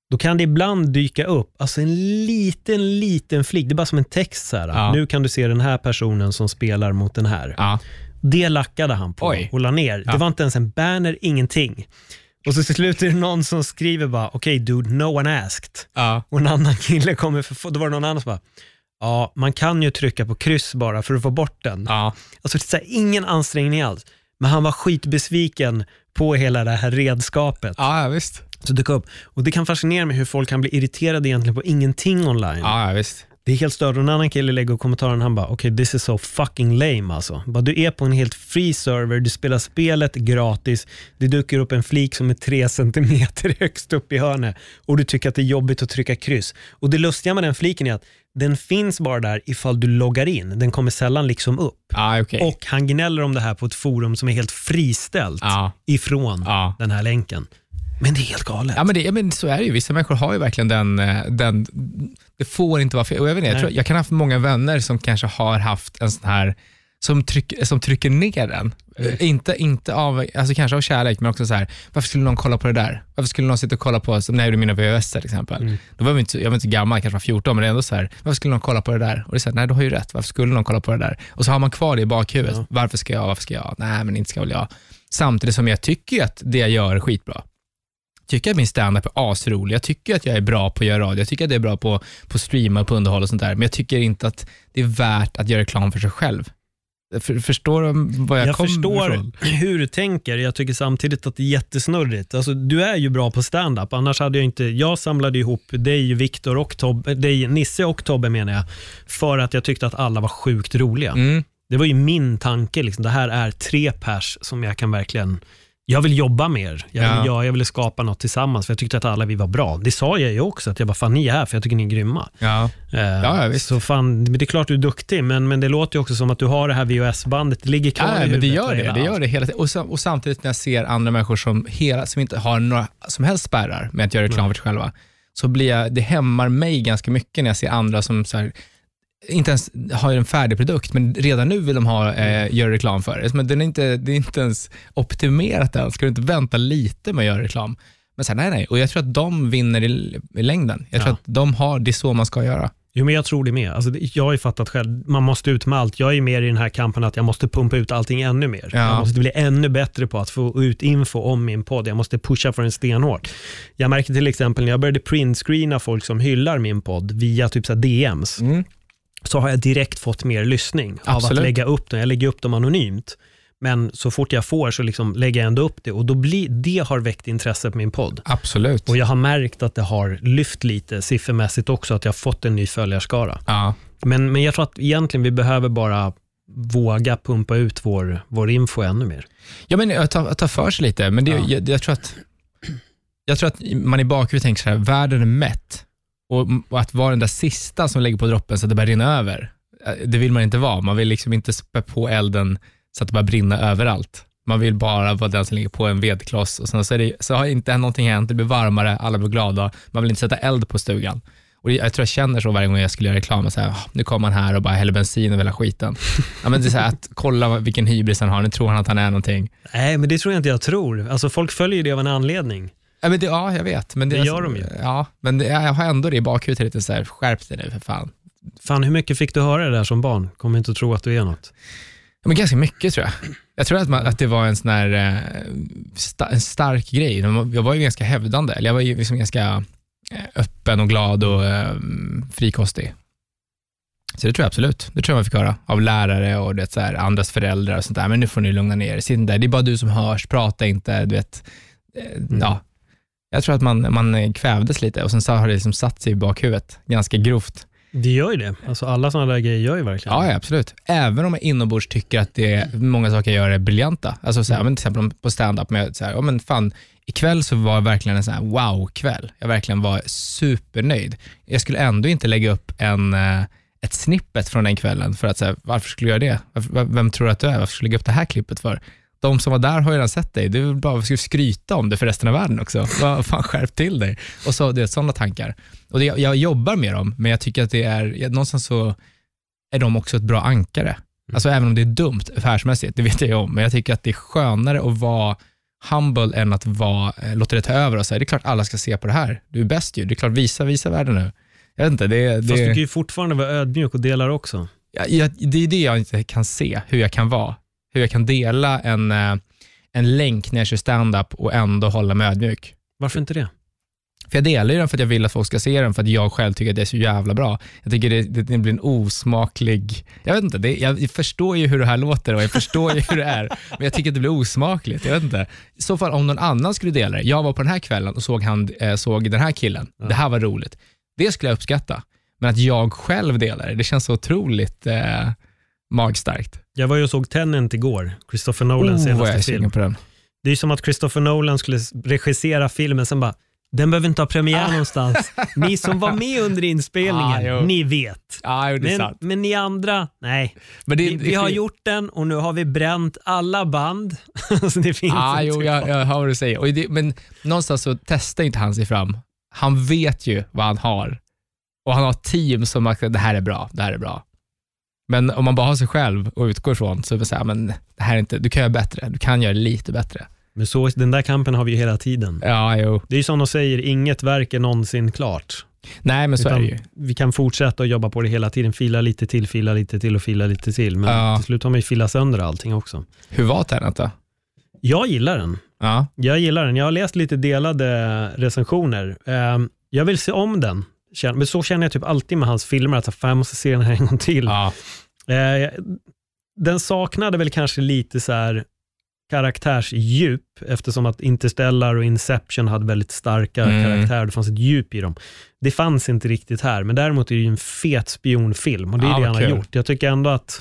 Då kan det ibland dyka upp alltså en liten, liten flik. Det är bara som en text så här. Ja. Nu kan du se den här personen som spelar mot den här. Ja. Det lackade han på Oj. och la ner. Ja. Det var inte ens en banner, ingenting. Och så till slut är det någon som skriver bara, okej okay, dude, no one asked. Ja. Och en annan kille kommer, för, då var det någon annan som bara, ja, man kan ju trycka på kryss bara för att få bort den. Ja. Alltså det är så här, ingen ansträngning alls. Men han var skitbesviken på hela det här redskapet. Ja, visst. Så dök upp. Och det kan fascinera mig hur folk kan bli irriterade egentligen på ingenting online. Ja, visst. Det är helt stört. Och en annan kille lägger kommentaren, han bara, okej, okay, this is so fucking lame alltså. Bara, du är på en helt free server, du spelar spelet gratis, det dyker upp en flik som är tre centimeter högst upp i hörnet och du tycker att det är jobbigt att trycka kryss. Och det lustiga med den fliken är att den finns bara där ifall du loggar in. Den kommer sällan liksom upp. Ah, okay. Och han gnäller om det här på ett forum som är helt friställt ah. ifrån ah. den här länken. Men det är helt galet. Ja, men, det, ja, men så är det ju. Vissa människor har ju verkligen den... den det får inte vara fel. Och jag, vet inte, jag, tror, jag kan ha haft många vänner som kanske har haft en sån här... Som, tryck, som trycker ner den. Mm. Inte, inte av... Alltså kanske av kärlek, men också så här... Varför skulle någon kolla på det där? Varför skulle någon sitta och kolla på... Som när jag gjorde mina V H S till exempel. Mm. Då var jag inte, jag var inte gammal, kanske var fjorton, men det är ändå så här... Varför skulle någon kolla på det där? Och det är så här, nej, du har ju rätt. Varför skulle någon kolla på det där? Och så har man kvar det i bakhuvudet. Ja. Varför ska jag? Varför ska jag? Nej, men inte ska väl jag. Samtidigt som jag tycker att det jag gör är skitbra. Tycker att min stand-up är asrolig. Jag tycker att jag är bra på att göra radio. Jag tycker att jag är bra på att streama och på underhåll och sånt där. Men jag tycker inte att det är värt att göra reklam för sig själv. För, förstår du vad jag, jag kommer förstår ifrån? Hur du tänker. Jag tycker samtidigt att det är jättesnurrigt. Alltså, du är ju bra på stand-up. Annars hade jag inte... Jag samlade ihop dig, Viktor och Tobbe, dig, Nisse och Tobbe menar jag. För att jag tyckte att alla var sjukt roliga. Mm. Det var ju min tanke. Liksom. Det här är tre pers som jag kan verkligen... Jag vill jobba mer. Jag, ja. jag, jag ville skapa något tillsammans för jag tyckte att alla vi var bra. Det sa jag ju också, att jag bara, fan ni är här för jag tycker ni är grymma. Ja, eh, ja visst. Så fan, det är klart du är duktig, men, men det låter ju också som att du har det här V H S-bandet, det ligger kvar ja, i men det huvudet. gör det, det gör det hela tiden. Och, och samtidigt när jag ser andra människor som, hela, som inte har några som helst spärrar med att göra reklam för sig själva, så blir jag, det hämmar mig ganska mycket när jag ser andra som så här, inte ens har en färdig produkt, men redan nu vill de ha, eh, göra reklam för det. Men den är inte, det är inte ens optimerat än. Ska du inte vänta lite med att göra reklam? Men så här, nej, nej. Och jag tror att de vinner i, i längden. Jag tror ja. att de har, det är så man ska göra. Jo, men jag tror det med. Alltså, jag har ju fattat själv, man måste ut med allt. Jag är mer i den här kampen att jag måste pumpa ut allting ännu mer. Ja. Jag måste bli ännu bättre på att få ut info om min podd. Jag måste pusha för en stenhårt. Jag märker till exempel när jag började printscreena folk som hyllar min podd via typ så här D Ms. Mm. Så har jag direkt fått mer lyssning av Absolut. Att lägga upp dem. Jag lägger upp dem anonymt. Men så fort jag får så liksom lägger jag ändå upp det. Och då blir, det har väckt intresse på min podd. Absolut. Och jag har märkt att det har lyft lite siffermässigt också. Att jag har fått en ny följarskara. Ja. Men, men jag tror att egentligen vi behöver bara våga pumpa ut vår, vår info ännu mer. Ja, men jag tar, jag tar för sig lite. Men det, ja. jag, jag, tror att, jag tror att man i bakhuvudet tänker så här, världen är mätt. Och, och att vara den där sista som lägger på droppen så att det börjar rinna över. Det vill man inte vara. Man vill liksom inte spä på elden så att det bara brinner överallt. Man vill bara vara den som ligger på en vedkloss. Och sen så, är det, så har inte någonting hänt. Det blir varmare, alla blir glada. Man vill inte sätta eld på stugan. Och jag tror jag känner så varje gång jag skulle göra reklam. Så här, oh, nu kommer han här och bara häller bensin och hela skiten. Ja, men det är så här, att kolla vilken hybris han har. Nu tror han att han är någonting. Nej, men det tror jag inte jag tror. Alltså folk följer det av en anledning. Ja, men det, ja, jag vet. Men det, det gör de ju. Ja, men det, jag har ändå det i bakhuvudet lite så här, skärp dig nu för fan. Fan, hur mycket fick du höra det där som barn? Kommer inte att tro att du är något. Ja, men ganska mycket tror jag. Jag tror att, man, att det var en sån här eh, sta, en stark grej. Jag var ju ganska hävdande. Eller jag var ju liksom ganska öppen och glad och eh, frikostig. Så det tror jag absolut. Det tror jag man fick höra av lärare och det, så här, andras föräldrar och sånt där. Men nu får ni lugna ner er. Det är bara du som hörs. Prata inte, du vet. Mm. Ja, jag tror att man, man kvävdes lite och sen så har det liksom satt sig i bakhuvudet ganska grovt. Det gör ju det. Alltså alla sådana där grejer gör ju verkligen. Ja, ja, absolut. Även om jag inombords tycker att det är, många saker jag gör är briljanta. Alltså så här, mm. men till exempel på stand-up med så här, ja men fan, ikväll så var jag verkligen en sån här wow-kväll. Jag verkligen var supernöjd. Jag skulle ändå inte lägga upp en, ett snippet från den kvällen för att säga, varför skulle jag göra det? Varför, vem tror du att du är? Varför skulle jag lägga upp det här klippet för? De som var där har ju redan sett dig. Det är bara att skryta om det för resten av världen också. Vad fan, skärp till dig. Och så det är sådana tankar. Och det, jag jobbar med dem, men jag tycker att det är, någonstans så är de också ett bra ankare. Mm. Alltså även om det är dumt affärsmässigt, det vet jag om. Men jag tycker att det är skönare att vara humble än att vara, eh, låta det ta över och säga, det är klart alla ska se på det här. Du är bäst ju, det är klart visa, visa världen nu. Jag vet inte, det, det... Fast du kan ju fortfarande vara ödmjuk och delar också. Ja, jag, det är det jag inte kan se, hur jag kan vara. Hur jag kan dela en, eh, en länk när jag kör stand-up och ändå hålla mig ödmjuk. Varför inte det? För jag delar ju den för att jag vill att folk ska se den, för att jag själv tycker att det är så jävla bra. Jag tycker det, det, det blir en osmaklig... Jag vet inte, det, jag förstår ju hur det här låter och jag förstår ju hur det är. Men jag tycker att det blir osmakligt, jag vet inte. I så fall om någon annan skulle dela det. Jag var på den här kvällen och såg, han, eh, såg den här killen. Ja. Det här var roligt. Det skulle jag uppskatta. Men att jag själv delar det, det känns så otroligt eh, magstarkt. Jag var ju och såg Tenet igår, Christopher Nolans oh, senaste film. På den. Det är ju som att Christopher Nolan skulle regissera filmen, sen bara, den behöver inte ha premiär ah. någonstans. Ni som var med under inspelningen, ah, ni vet. Ah, jo, det är men, sant. men ni andra, nej. Men det, vi, vi har gjort den och nu har vi bränt alla band. Så det finns ah, jo, jag, jag hör vad du säger. Och det, men någonstans så testar inte han sig fram. Han vet ju vad han har. Och han har ett team som sagt, det här är bra, det här är bra. Men om man bara har sig själv och utgår ifrån, så är det så här, men det här är inte, du kan göra bättre, du kan göra lite bättre. Men så, den där kampen har vi ju hela tiden. Ja, jo. Det är ju som de säger, inget verk är någonsin klart. Nej, men så Utan är det ju. Vi kan fortsätta att jobba på det hela tiden, fila lite till, fila lite till och fila lite till. Men ja. till slut har man ju filat sönder allting också. Hur var Tenet då? Jag gillar den. Ja. Jag gillar den. Jag har läst lite delade recensioner. Jag vill se om den. Men så känner jag typ alltid med hans filmer, att fan, jag måste se den här en gång till. Ja. Den saknade väl kanske lite så här karaktärsdjup, eftersom att Interstellar och Inception hade väldigt starka mm. karaktärer. Det fanns ett djup i dem. Det fanns inte riktigt här, men däremot är det ju en fet spionfilm och det är ja, det han har gjort. Jag tycker ändå att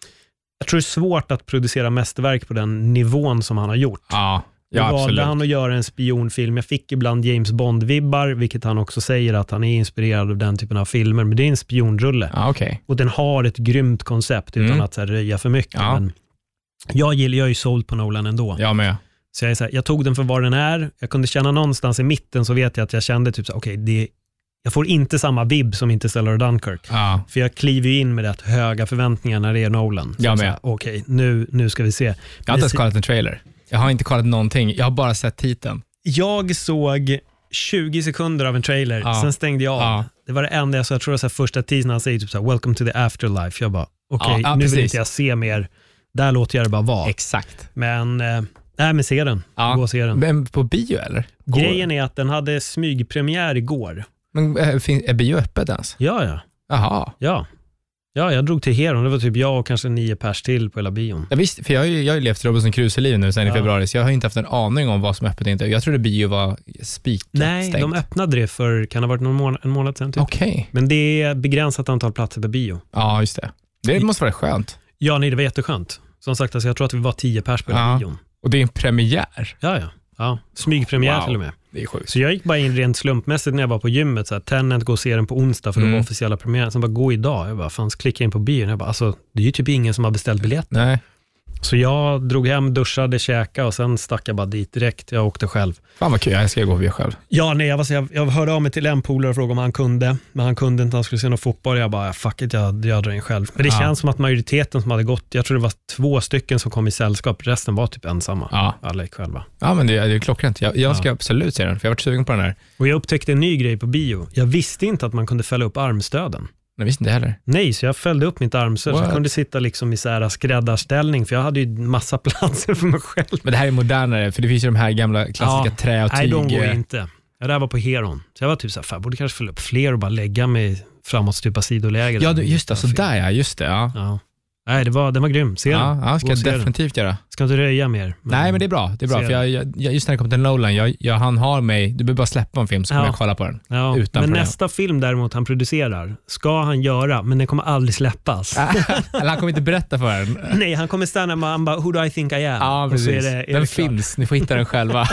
jag tror det är svårt att producera mästerverk på den nivån som han har gjort. Ja. Ja, då valde absolut. han att göra en spionfilm. Jag fick ibland James Bond-vibbar, vilket han också säger att han är inspirerad av den typen av filmer. Men det är en spionrulle. Ja, okay. Och den har ett grymt koncept utan mm. att så här, röja för mycket. Ja. Men jag gillar jag är ju såld på Nolan ändå. Jag med. Så jag, är så här, jag tog den för vad den är. Jag kunde känna någonstans i mitten, så vet jag att jag kände typ så okej, okay, jag får inte samma vibb som Interstellar och Dunkirk. Ja. För jag kliver ju in med rätt höga förväntningar när det är Nolan. Så jag med. Okej, okay, nu, nu ska vi se. Jag har inte ens kollat en trailer. Jag har inte kollat någonting. Jag har bara sett titeln. Jag såg tjugo sekunder av en trailer. Ja. Sen stängde jag av. Ja. Det var det enda jag såg. Jag tror att första teasern han säger typ så här, welcome to the afterlife. Jag bara, okej, okay, ja, nu precis. Vill inte jag se mer. Där låter jag det bara vara. Exakt. Men, äh, nej men se den. Ja. Gå och se den. Men på bio eller? Går. Grejen är att den hade smygpremiär igår. Men äh, är bio öppet ens? Ja, ja. Jaha. Ja. Ja, jag drog till Heron. Det var typ jag och kanske nio pers till på hela bion. Ja, visst, för jag har ju, jag har ju levt Robinson Crusoe-liv nu sen ja. i februari, så jag har inte haft en aning om vad som är öppet inte. Jag trodde bio var spikat. Nej, stängt. De öppnade det för, kan det ha varit någon månad, en månad sedan typ. Okej. Okay. Men det är begränsat antal platser på bio. Ja, just det. Det måste vara skönt. Ja, nej, det var jätteskönt. Som sagt, alltså, jag tror att vi var tio pers på hela ja. bion. Och det är en premiär? Ja, ja. ja. Smygpremiär wow. till och med. Det är sjukt. Så jag gick bara in rent slumpmässigt när jag var på gymmet. Så här, Tenet, gå och se den på onsdag för mm. det var officiella premiär. Sen bara gå idag. Jag bara, fanns klicka in på bion. Jag bara, alltså, det är ju typ ingen som har beställt biljett. Nej. Så jag drog hem, duschade, käka och sen stack jag bara dit direkt. Jag åkte själv. Fan vad kul, jag ska gå via själv. Ja, nej, jag, var så, jag, jag hörde av mig till en polare och frågade om han kunde. Men han kunde inte, han skulle se någon fotboll. Jag bara, fuck it, jag, jag drar in själv. Men det ja. känns som att majoriteten som hade gått, jag tror det var två stycken som kom i sällskap. Resten var typ ensamma. Ja. Alla gick själva. Ja, men det, det är klockrent. Jag, jag ska ja. absolut se den, för jag har varit sugen på den här. Och jag upptäckte en ny grej på bio. Jag visste inte att man kunde fälla upp armstöden. Jag visste inte heller. Nej, så jag följde upp mitt armstöd. Så jag kunde sitta liksom i så här skräddarställning, för jag hade ju massa platser för mig själv. Men det här är modernare, för det finns ju de här gamla klassiska ja, trä och tyg. Nej, de går inte. Jag där var på Heron. Så jag var typ så här, fan, jag borde kanske fälla upp fler och bara lägga mig framåt typ av sidoläger. Ja, just det. Så där ja, just det. Ja. ja. Nej, det var, den var grym. Se ja, den. Ja, ska jag definitivt den. göra. Ska inte röja mer. Men nej, men det är bra. Det är bra för jag, jag, just när det kommer till Nolan, jag, jag, han har mig, du behöver bara släppa en film så kommer ja. jag kolla på den. Ja. Utan men problem. Nästa film däremot han producerar, ska han göra, men den kommer aldrig släppas. Eller han kommer inte berätta för den. Nej, han kommer stanna med han bara, who do I think I am? Ja, precis. Och så är det, är den finns, ni får hitta den själva.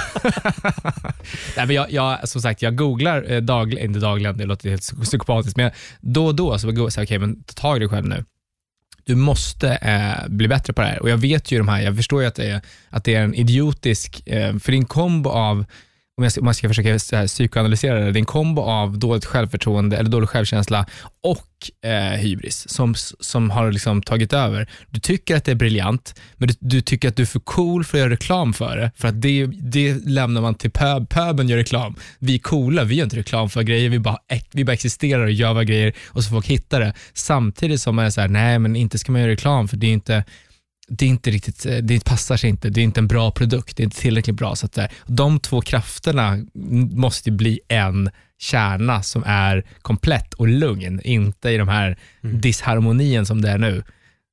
Nej, men jag, jag, som sagt, jag googlar eh, dagligen, inte dagligen, det låter helt psykopatiskt, men då och då så går jag så okej, okay, men ta tag i dig själv nu. Du måste eh, bli bättre på det här. Och jag vet ju de här, jag förstår ju att det är, att det är en idiotisk, eh, för din kombo av om jag ska, om man ska försöka så här, psykoanalysera det, det är en kombo av dåligt självförtroende eller dålig självkänsla och eh, hybris som, som har liksom tagit över. Du tycker att det är briljant, men du, du tycker att du är för cool för att göra reklam för det, för att det, det lämnar man till pöb. Pöben gör reklam. Vi är coola, vi gör inte reklam för grejer, vi bara, vi bara existerar och gör grejer och så folk hittar det. Samtidigt som man är så här, nej men inte ska man göra reklam för det är inte det är inte riktigt, det passar sig inte, det är inte en bra produkt, det är inte tillräckligt bra. Så att där, de två krafterna måste bli en kärna som är komplett och lugn, inte i de här mm. disharmonien som det är nu.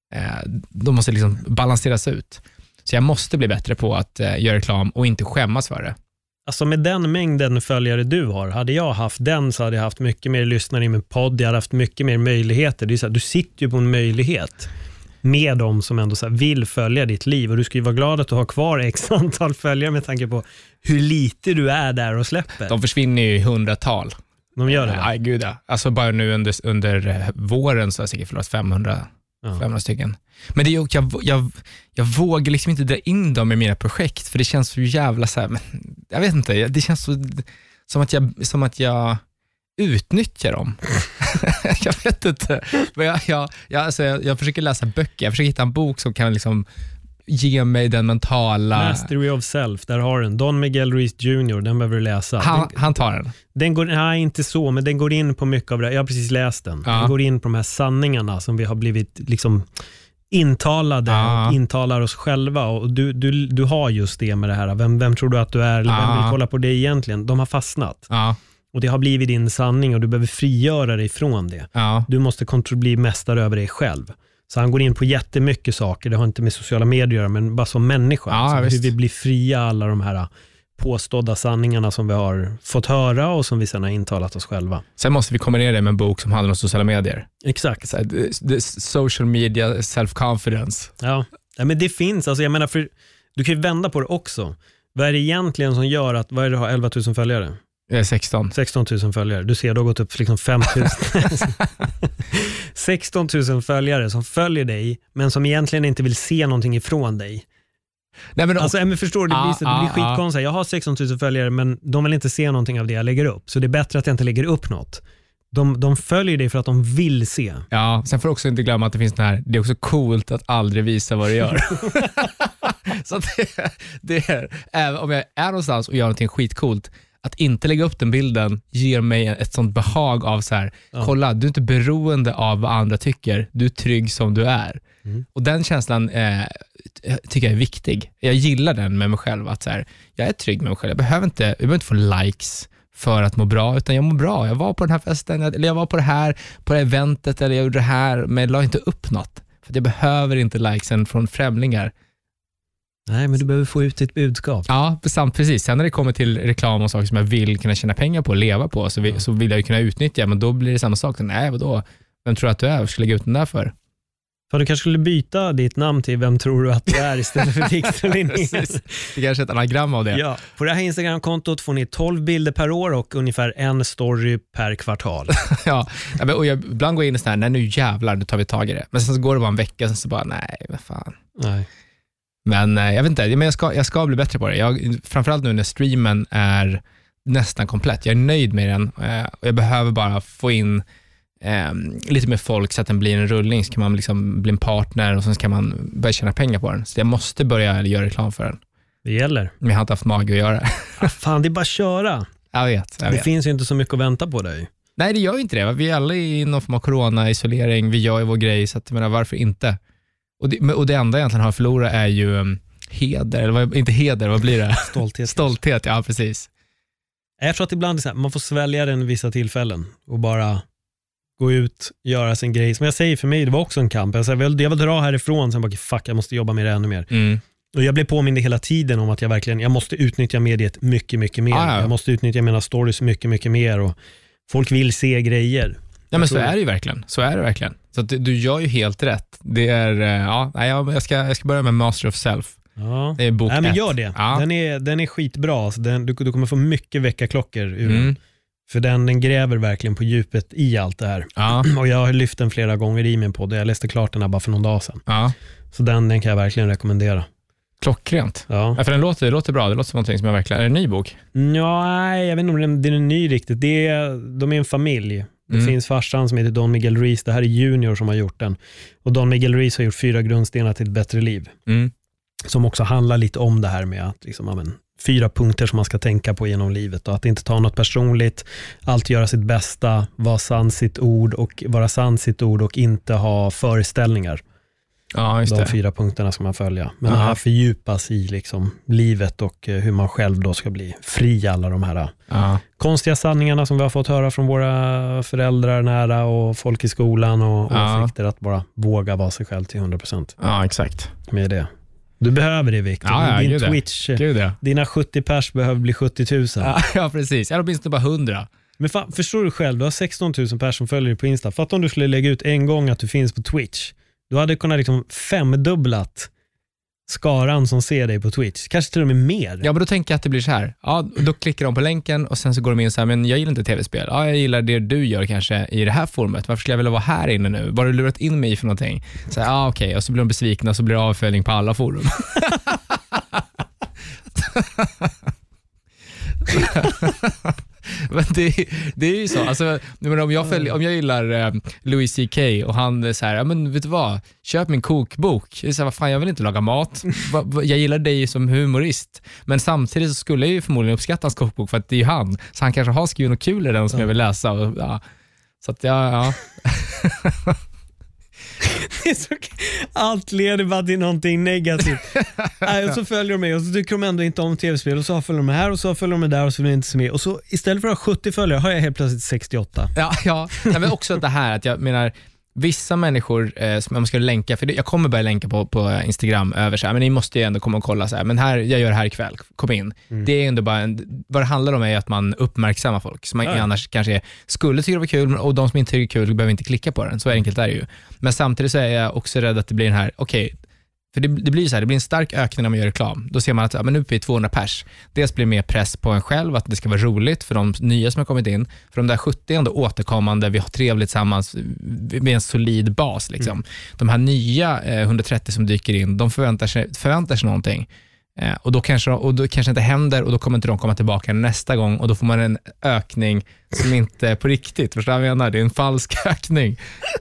De måste liksom balanseras ut. Så jag måste bli bättre på att göra reklam och inte skämmas för det. Alltså med den mängden följare du har, hade jag haft den så hade jag haft mycket mer lyssnare i min podd, jag hade haft mycket mer möjligheter. Det är så här, du sitter ju på en möjlighet med dem som ändå så här vill följa ditt liv, och du ska ju vara glad att du har kvar x antal följare med tanke på hur lite du är där och släpper. De försvinner ju i hundratal. De gör det? Nej, äh, gud ja. Alltså bara nu under, under våren så har jag säkert förlorat femhundra, ja. femhundra stycken. Men det är ju, jag, jag, jag vågar liksom inte dra in dem i mina projekt, för det känns så jävla så här, men jag vet inte, det känns så, som att jag, som att jag utnyttjar dem. Jag vet inte. Men jag, jag, jag, alltså jag, jag försöker läsa böcker. Jag försöker hitta en bok som kan liksom ge mig den mentala... Mastery of Self, där har den. Don Miguel Ruiz junior, den behöver du läsa. Han, den, han tar den. Den går, nej, inte så, men den går in på mycket av det. Jag har precis läst den. Ja. Den går in på de här sanningarna som vi har blivit liksom intalade ja. och intalar oss själva. Och du, du, du har just det med det här. Vem, vem tror du att du är? Eller ja. vem vill kolla på det egentligen? De har fastnat. Ja. Och det har blivit din sanning och du behöver frigöra dig från det. Ja. Du måste kontro- bli mästare över dig själv. Så han går in på jättemycket saker. Det har inte med sociala medier att göra, men bara som människa. Ja, hur vi blir fria alla de här påstådda sanningarna som vi har fått höra och som vi sedan har intalat oss själva. Sen måste vi kombinera det med en bok som handlar om sociala medier. Exakt. Så, the social media self-confidence. Ja. Ja, men det finns. Alltså, jag menar, för, du kan ju vända på det också. Vad är det egentligen som gör att, vad är det du har, elva tusen följare? Jag är sexton. sexton tusen följare. Du ser, du har gått upp liksom fem tusen. sexton tusen följare som följer dig, men som egentligen inte vill se någonting ifrån dig. Nej, men alltså, men förstår du, det blir, ah, det blir ah, skitkonstigt. Jag har sexton tusen följare, men de vill inte se någonting av det jag lägger upp. Så det är bättre att jag inte lägger upp något. De, de följer dig för att de vill se. Ja, sen får du också inte glömma att det finns den här, det är också coolt att aldrig visa vad du gör. Så det, det är, även om jag är någonstans och gör någonting skitcoolt, att inte lägga upp den bilden ger mig ett sånt behag av så här, ja. kolla, du är inte beroende av vad andra tycker, du är trygg som du är. Mm. Och den känslan eh, tycker jag är viktig. Jag gillar den med mig själv, att så här, jag är trygg med mig själv. Jag behöver inte, jag behöver inte få likes för att må bra, utan jag mår bra. Jag var på den här festen, eller jag var på det här, på det här eventet, eller jag gjorde det här, men jag la inte upp något. För jag behöver inte likesen från främlingar. Nej, men du behöver få ut ditt budskap. Ja, samt precis. Sen när det kommer till reklam och saker som jag vill kunna tjäna pengar på och leva på, så vill, ja. så vill jag ju kunna utnyttja, men då blir det samma sak. Nej, vadå? Vem tror du att du är? Vad ska jag lägga ut den där för? För du kanske skulle byta ditt namn till vem tror du att du är istället för Viktor Linnéus. Det kanske är ett anagram av det. Ja, på det här Instagram-kontot får ni tolv bilder per år och ungefär en story per kvartal. Ja, och jag ibland går in i sån här, nej nu jävlar, nu tar vi tag i det. Men sen så går det bara en vecka, sen så bara, nej, vad fan. Nej. Men jag vet inte, men jag ska, jag ska bli bättre på det. Jag, framförallt nu när streamen är nästan komplett. Jag är nöjd med den och jag behöver bara få in eh, lite mer folk så att den blir en rullning, så kan man liksom bli en partner och sen kan man börja tjäna pengar på den. Så jag måste börja göra reklam för den. Det gäller. Men jag har inte haft mage att göra. Ah, fan, det är bara att köra. Jag vet. Jag det vet. finns ju inte så mycket att vänta på dig. Nej, det gör ju inte det. Vi är alla i någon form av corona-isolering. Vi gör ju vår grej, så att, jag menar, varför inte? Och det, och det enda egentligen har förlorat är ju um, heder, eller vad, inte heder, vad blir det? Stolthet. Stolthet, ja precis. Jag tror att ibland är så här, man får svälja den i vissa tillfällen och bara gå ut, göra sin grej. Som jag säger, för mig, det var också en kamp. Jag, sa, jag, vill, jag vill dra härifrån, sen bara, fuck, jag måste jobba med det ännu mer. Mm. Och jag blev påmind hela tiden om att jag verkligen, jag måste utnyttja mediet mycket, mycket mer. Ah, ja. Jag måste utnyttja mina stories mycket, mycket mer, och folk vill se grejer. Ja, men så är det ju verkligen. Så är det verkligen. Så att du gör ju helt rätt. Det är, ja, jag ska, jag ska börja med Master of Self. Ja. Det är bok Nej, men ett. gör det. Ja. Den är, den är skitbra. Så den, du, du kommer få mycket väckarklockor ur mm. den. För den, den gräver verkligen på djupet i allt det här. Ja. Och jag har lyft den flera gånger i min podd. Jag läste klart den här bara för någon dag sedan. Ja. Så den, den kan jag verkligen rekommendera. Klockrent. Ja. Ja, för den låter, det låter bra. Det låter som någonting som jag verkligen... Är det en ny bok? Ja, nej, jag vet inte om den, den är ny riktigt. Det är, de är en familj. Det Mm. finns farsan som heter Don Miguel Ruiz. Det här är Junior som har gjort den. Och Don Miguel Ruiz har gjort fyra grundstenar till ett bättre liv. Mm. Som också handlar lite om det här med att liksom, amen, fyra punkter som man ska tänka på genom livet. Och att inte ta något personligt, alltid göra sitt bästa, vara sann sitt ord och vara sann sitt ord och inte ha föreställningar. Ja, just De det. fyra punkterna ska man följa. Men Aha. det här fördjupas i liksom livet och eh, hur man själv då ska bli fri i alla de här Ja. konstiga sanningarna som vi har fått höra från våra föräldrar nära och folk i skolan och Ja. åsikter, att bara våga vara sig själv till hundra procent Ja, exakt. med det. Du behöver det, Victor. Ja, ja, Din gud det. Twitch, Gud det. dina sjuttio pers behöver bli sjuttio tusen. Ja, ja, precis. Eller åtminstone bara hundra. Men fan, förstår du själv, du har sexton tusen personer som följer dig på Insta. Fatta om du skulle lägga ut en gång att du finns på Twitch. Du hade kunnat liksom femdubblat skaran som ser dig på Twitch. Kanske till och med mer. Ja, men då tänker jag att det blir så här. Ja, då klickar de på länken och sen så går de in så här, men jag gillar inte tv-spel. Ja, jag gillar det du gör kanske i det här forumet. Varför skulle jag vilja vara här inne nu? Vad har du lurat in mig i för någonting? Så här, ja, okej. Och så blir de besvikna och så blir det avföljning på alla forum. Men det, det är ju så. Alltså, men om, jag följer, om jag gillar eh, Louis C K och han är så här, ja, men vet du vad? Köp min kokbok. Det är så här, vad fan, jag vill inte laga mat. Va, va, jag gillar dig som humorist. Men samtidigt så skulle jag ju förmodligen uppskatta hans kokbok för att det är ju han. Så han kanske har skrivit något kul i den som jag vill läsa. Och, ja. Så att ja, ja. Det är så, allt leder bara till någonting negativt. Nej, och så följer de med och så tycker de ändå inte om tv-spel och så följer de här och så följer de där och så vill de inte se med. Och så istället för att ha sjuttio följare har jag helt plötsligt sextioåtta. Ja, ja. Nej, men också det här att jag menar, vissa människor eh, som jag ska länka, för det, jag kommer börja länka på, på Instagram över så här, men ni måste ju ändå komma och kolla så här, men här, jag gör det här ikväll, kom in. Mm. Det är ändå bara en, vad det handlar om är att man uppmärksammar folk som man ja. annars kanske skulle tycka det var kul, och de som inte tycker det är kul behöver inte klicka på den, så enkelt är det ju. Men samtidigt så är jag också rädd att det blir den här, okej, okay, för det, det blir så här, det blir en stark ökning när man gör reklam. Då ser man att ja, men nu är vi tvåhundra pers. Dels blir det mer press på en själv att det ska vara roligt för de nya som har kommit in. För de där sjuttio ändå återkommande, vi har trevligt tillsammans med en solid bas. Liksom. Mm. De här nya eh, hundratrettio som dyker in, de förväntar sig, förväntar sig någonting. Eh, och, då kanske, och då kanske inte händer och då kommer inte de komma tillbaka nästa gång och då får man en ökning som inte är på riktigt. Förstår du vad jag menar? Det är en falsk ökning.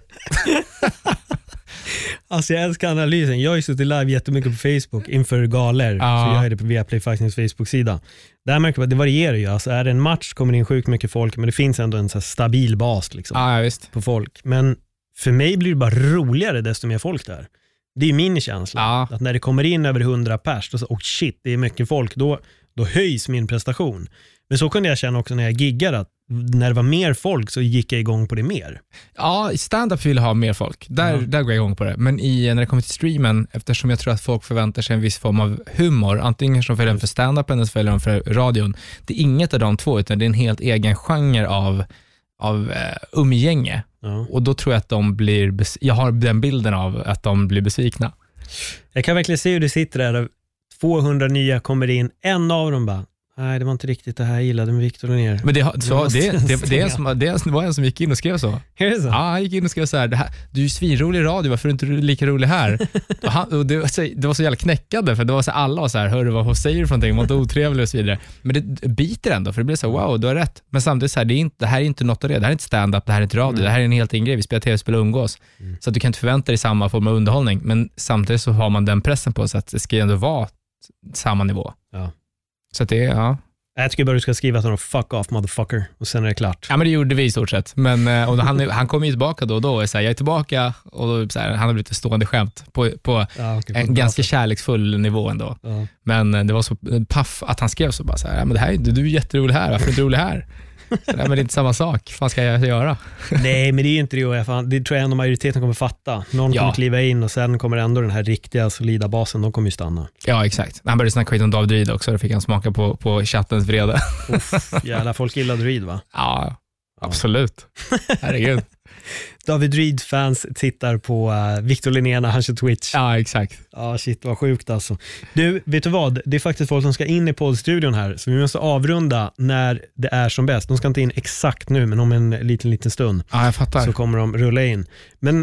Alltså jag älskar analysen. Jag har ju suttit live jättemycket på Facebook inför galer. Ja. Så jag är det på Viaplay Fightings Facebook-sida. Där märker man att det varierar ju. Alltså är det en match kommer det in sjukt mycket folk, men det finns ändå en så här stabil bas liksom, ja, visst. på folk. Men för mig blir det bara roligare desto mer folk där. Det är ju min känsla. Ja. Att när det kommer in över hundra pers, då så, oh shit, det är mycket folk. Då, då höjs min prestation. Men så kunde jag känna också när jag giggade, att när det var mer folk så gick jag igång på det mer. Ja, i stand-up vill ha mer folk. Där, mm. där går jag igång på det. Men i, när det kommer till streamen, eftersom jag tror att folk förväntar sig en viss form av humor, antingen som följer den för stand-upen eller så följer den för radion. Det är inget av de två, utan det är en helt egen genre av, av eh, umgänge. Mm. Och då tror jag att de blir, bes- jag har den bilden av att de blir besvikna. Jag kan verkligen se hur det sitter där. tvåhundra nya kommer in, en av dem bara, nej, det var inte riktigt det här jag gillade med Victor ner. Men det, så, det, det, det, det, är som, det var en som gick in och skrev så. Är det så? Ja, han gick in och skrev så här, det här du är ju svinrolig i radio, varför är du inte lika rolig här? och han, och det, var så, det var så jävla knäckande, för det var så alla var så här, hörru, vad säger du för någonting? Var inte otrevlig och så vidare. Men det biter ändå, för det blir så, wow, du har rätt. Men samtidigt så här, det, är inte, det här är inte något av det. Det här är inte stand-up, det här är inte radio. Mm. Det här är en helt egen grej. Vi spelar tv-spel och umgås. Mm. Så att du kan inte förvänta dig samma form av underhållning. Men samtidigt så har man den pressen på sig att det ska ändå vara samma nivå. Ja. Så att det är, ja. Jag tycker bara du ska skriva att fuck off motherfucker och sen är det klart. Ja, men det gjorde vi i stort sett. Men och han, han kom ju tillbaka då och då och så här, jag är tillbaka och då, så här, han har blivit ett stående skämt på, på ja, okay, en ganska sätt. Kärleksfull nivå ändå. Ja. Men det var så paff att han skrev så bara så här, ja, men det här, du är jätterolig här, varför är du inte rolig här? Så, nej, men det är inte samma sak. Vad ska jag göra? Nej, men det är ju inte det. Fan, det tror jag ändå majoriteten kommer fatta. Någon ja. kommer kliva in och sen kommer ändå den här riktiga solida basen, de kommer ju stanna. Ja, exakt. Han började snacka skit om David Reed också. Då fick han smaka på, på chattens vrede. Uff, jävla folk gillar Reed, va? Ja, absolut. Herregud. David Reed-fans tittar på uh, Victor Linné när han kör Twitch. Ja, exakt. Ja, shit, vad sjukt alltså. Du, vet du vad? Det är faktiskt folk som ska in i poddstudion här, så vi måste avrunda när det är som bäst. De ska inte in exakt nu, men om en liten, liten stund. Ja, jag fattar. Så kommer de rulla in. Men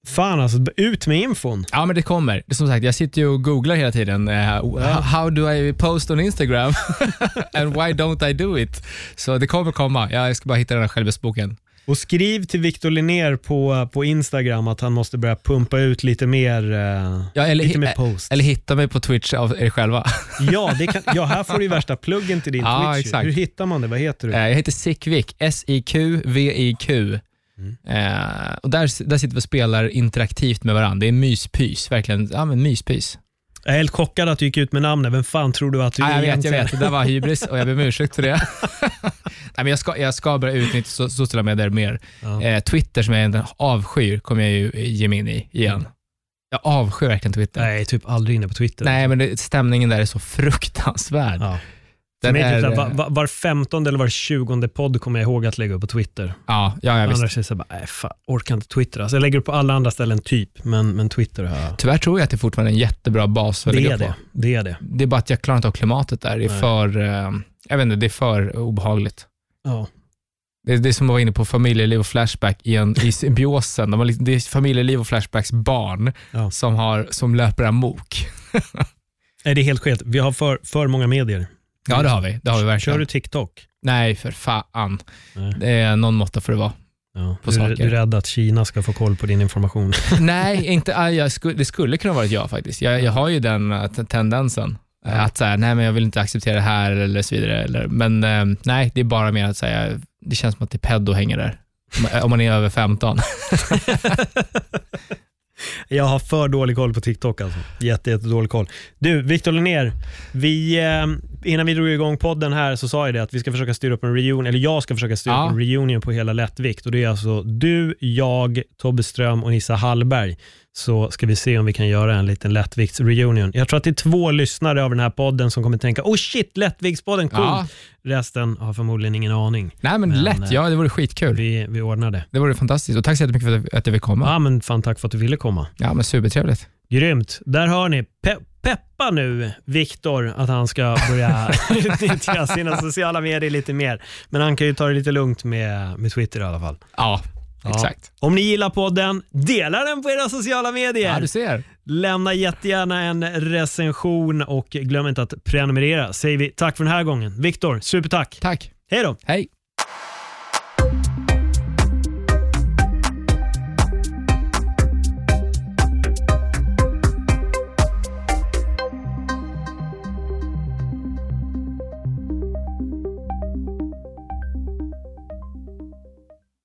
Fan alltså, ut med infon. Ja, men det kommer. Det är som sagt, jag sitter ju och googlar hela tiden. Uh, ja. How do I post on Instagram? And why don't I do it? Så det kommer komma. Jag ska bara hitta den här självbesboken. Och skriv till Victor Linnér på, på Instagram att han måste börja pumpa ut lite mer, uh, ja, eller, lite mer post. Eller hitta mig på Twitch av er själva. Ja, det kan, ja, här får du ju värsta pluggen till din ja, Twitch. Exakt. Hur hittar man det? Vad heter du? Uh, jag heter Sickvik. S I Q V I Q. Mm. Uh, och där, där sitter vi och spelar interaktivt med varandra. Det är myspys, verkligen. Ja, men myspys. Jag är helt chockad att du gick ut med namnet. Vem fan tror du att du är? Ja, jag vet, jag vet. Det där var hybris och jag ber om ursäkt för det. Nej, men jag, ska, jag ska börja utnyttja so- sociala medier mer. Ja. Eh, Twitter som jag avskyr kommer jag ju ge mig in i igen. Mm. Jag avskyr verkligen Twitter. Nej, jag är typ aldrig inne på Twitter. Nej, men det, stämningen där är så fruktansvärd. Ja. Den är, är, var, var, var femtonde eller var tjugonde podd kommer jag ihåg att lägga upp på Twitter. Ja, ja, jag visst. Annars är det så bara, nej, fan, orkar inte Twitter. Alltså, jag lägger upp på alla andra ställen typ, men, men Twitter har jag... Tyvärr tror jag att det är fortfarande en jättebra bas att det lägga är på. Det, det är det. Det är bara att jag klarar inte av klimatet där. Det är nej. för, eh, jag vet inte, det är för obehagligt. Ja. Det, det är som att vara inne på familjeliv och Flashback i, en, i symbiosen. De har, det är familjeliv och Flashbacks barn ja. som, har, som löper amok. Nej, det är helt skit. Vi har för, för många medier. Ja, det har vi. Det har vi verkligen. Kör du TikTok? Nej, för fan. Nej. Det är någon måtta för det vara. Ja, på du, saker. Du är rädd att Kina ska få koll på din information? Nej, inte, jag skulle, det skulle kunna vara jag faktiskt. Jag, jag har ju den uh, tendensen. Ja. Att säga, nej men jag vill inte acceptera det här eller så vidare. Eller, men uh, nej, det är bara mer att säga, det känns som att det är pedo hänger där. Om man är över femton. Jag har för dålig koll på TikTok alltså. Jätte, jätte dålig koll. Du, Victor Linnér, vi, eh, innan vi drog igång podden här så sa jag det att vi ska försöka styra upp en reunion, eller jag ska försöka styra ja. upp en reunion på hela Lättvikt. Och det är alltså du, jag, Tobbe Ström och Nissa Hallberg. Så ska vi se om vi kan göra en liten Lättvikts reunion. Jag tror att det är två lyssnare av den här podden som kommer tänka, oh shit, Lättviktspodden, cool. Ja. Resten har förmodligen ingen aning. Nej men, men lätt, ja det vore skitkul. Vi, vi ordnar det. Det vore fantastiskt och tack så jättemycket för att du ville komma. Ja men fan, tack för att du ville komma. Ja men supertrevligt. Grymt, där hör ni. Pe- peppa nu Victor att han ska börja utnyttja sina sociala medier lite mer. Men han kan ju ta det lite lugnt med, med Twitter i alla fall. Ja. Ja. Exakt. Om ni gillar podden, dela den på era sociala medier. Ja, du ser. Lämna jättegärna en recension och glöm inte att prenumerera. Säger vi tack för den här gången. Victor, supertack. Tack. Hej då. Hej.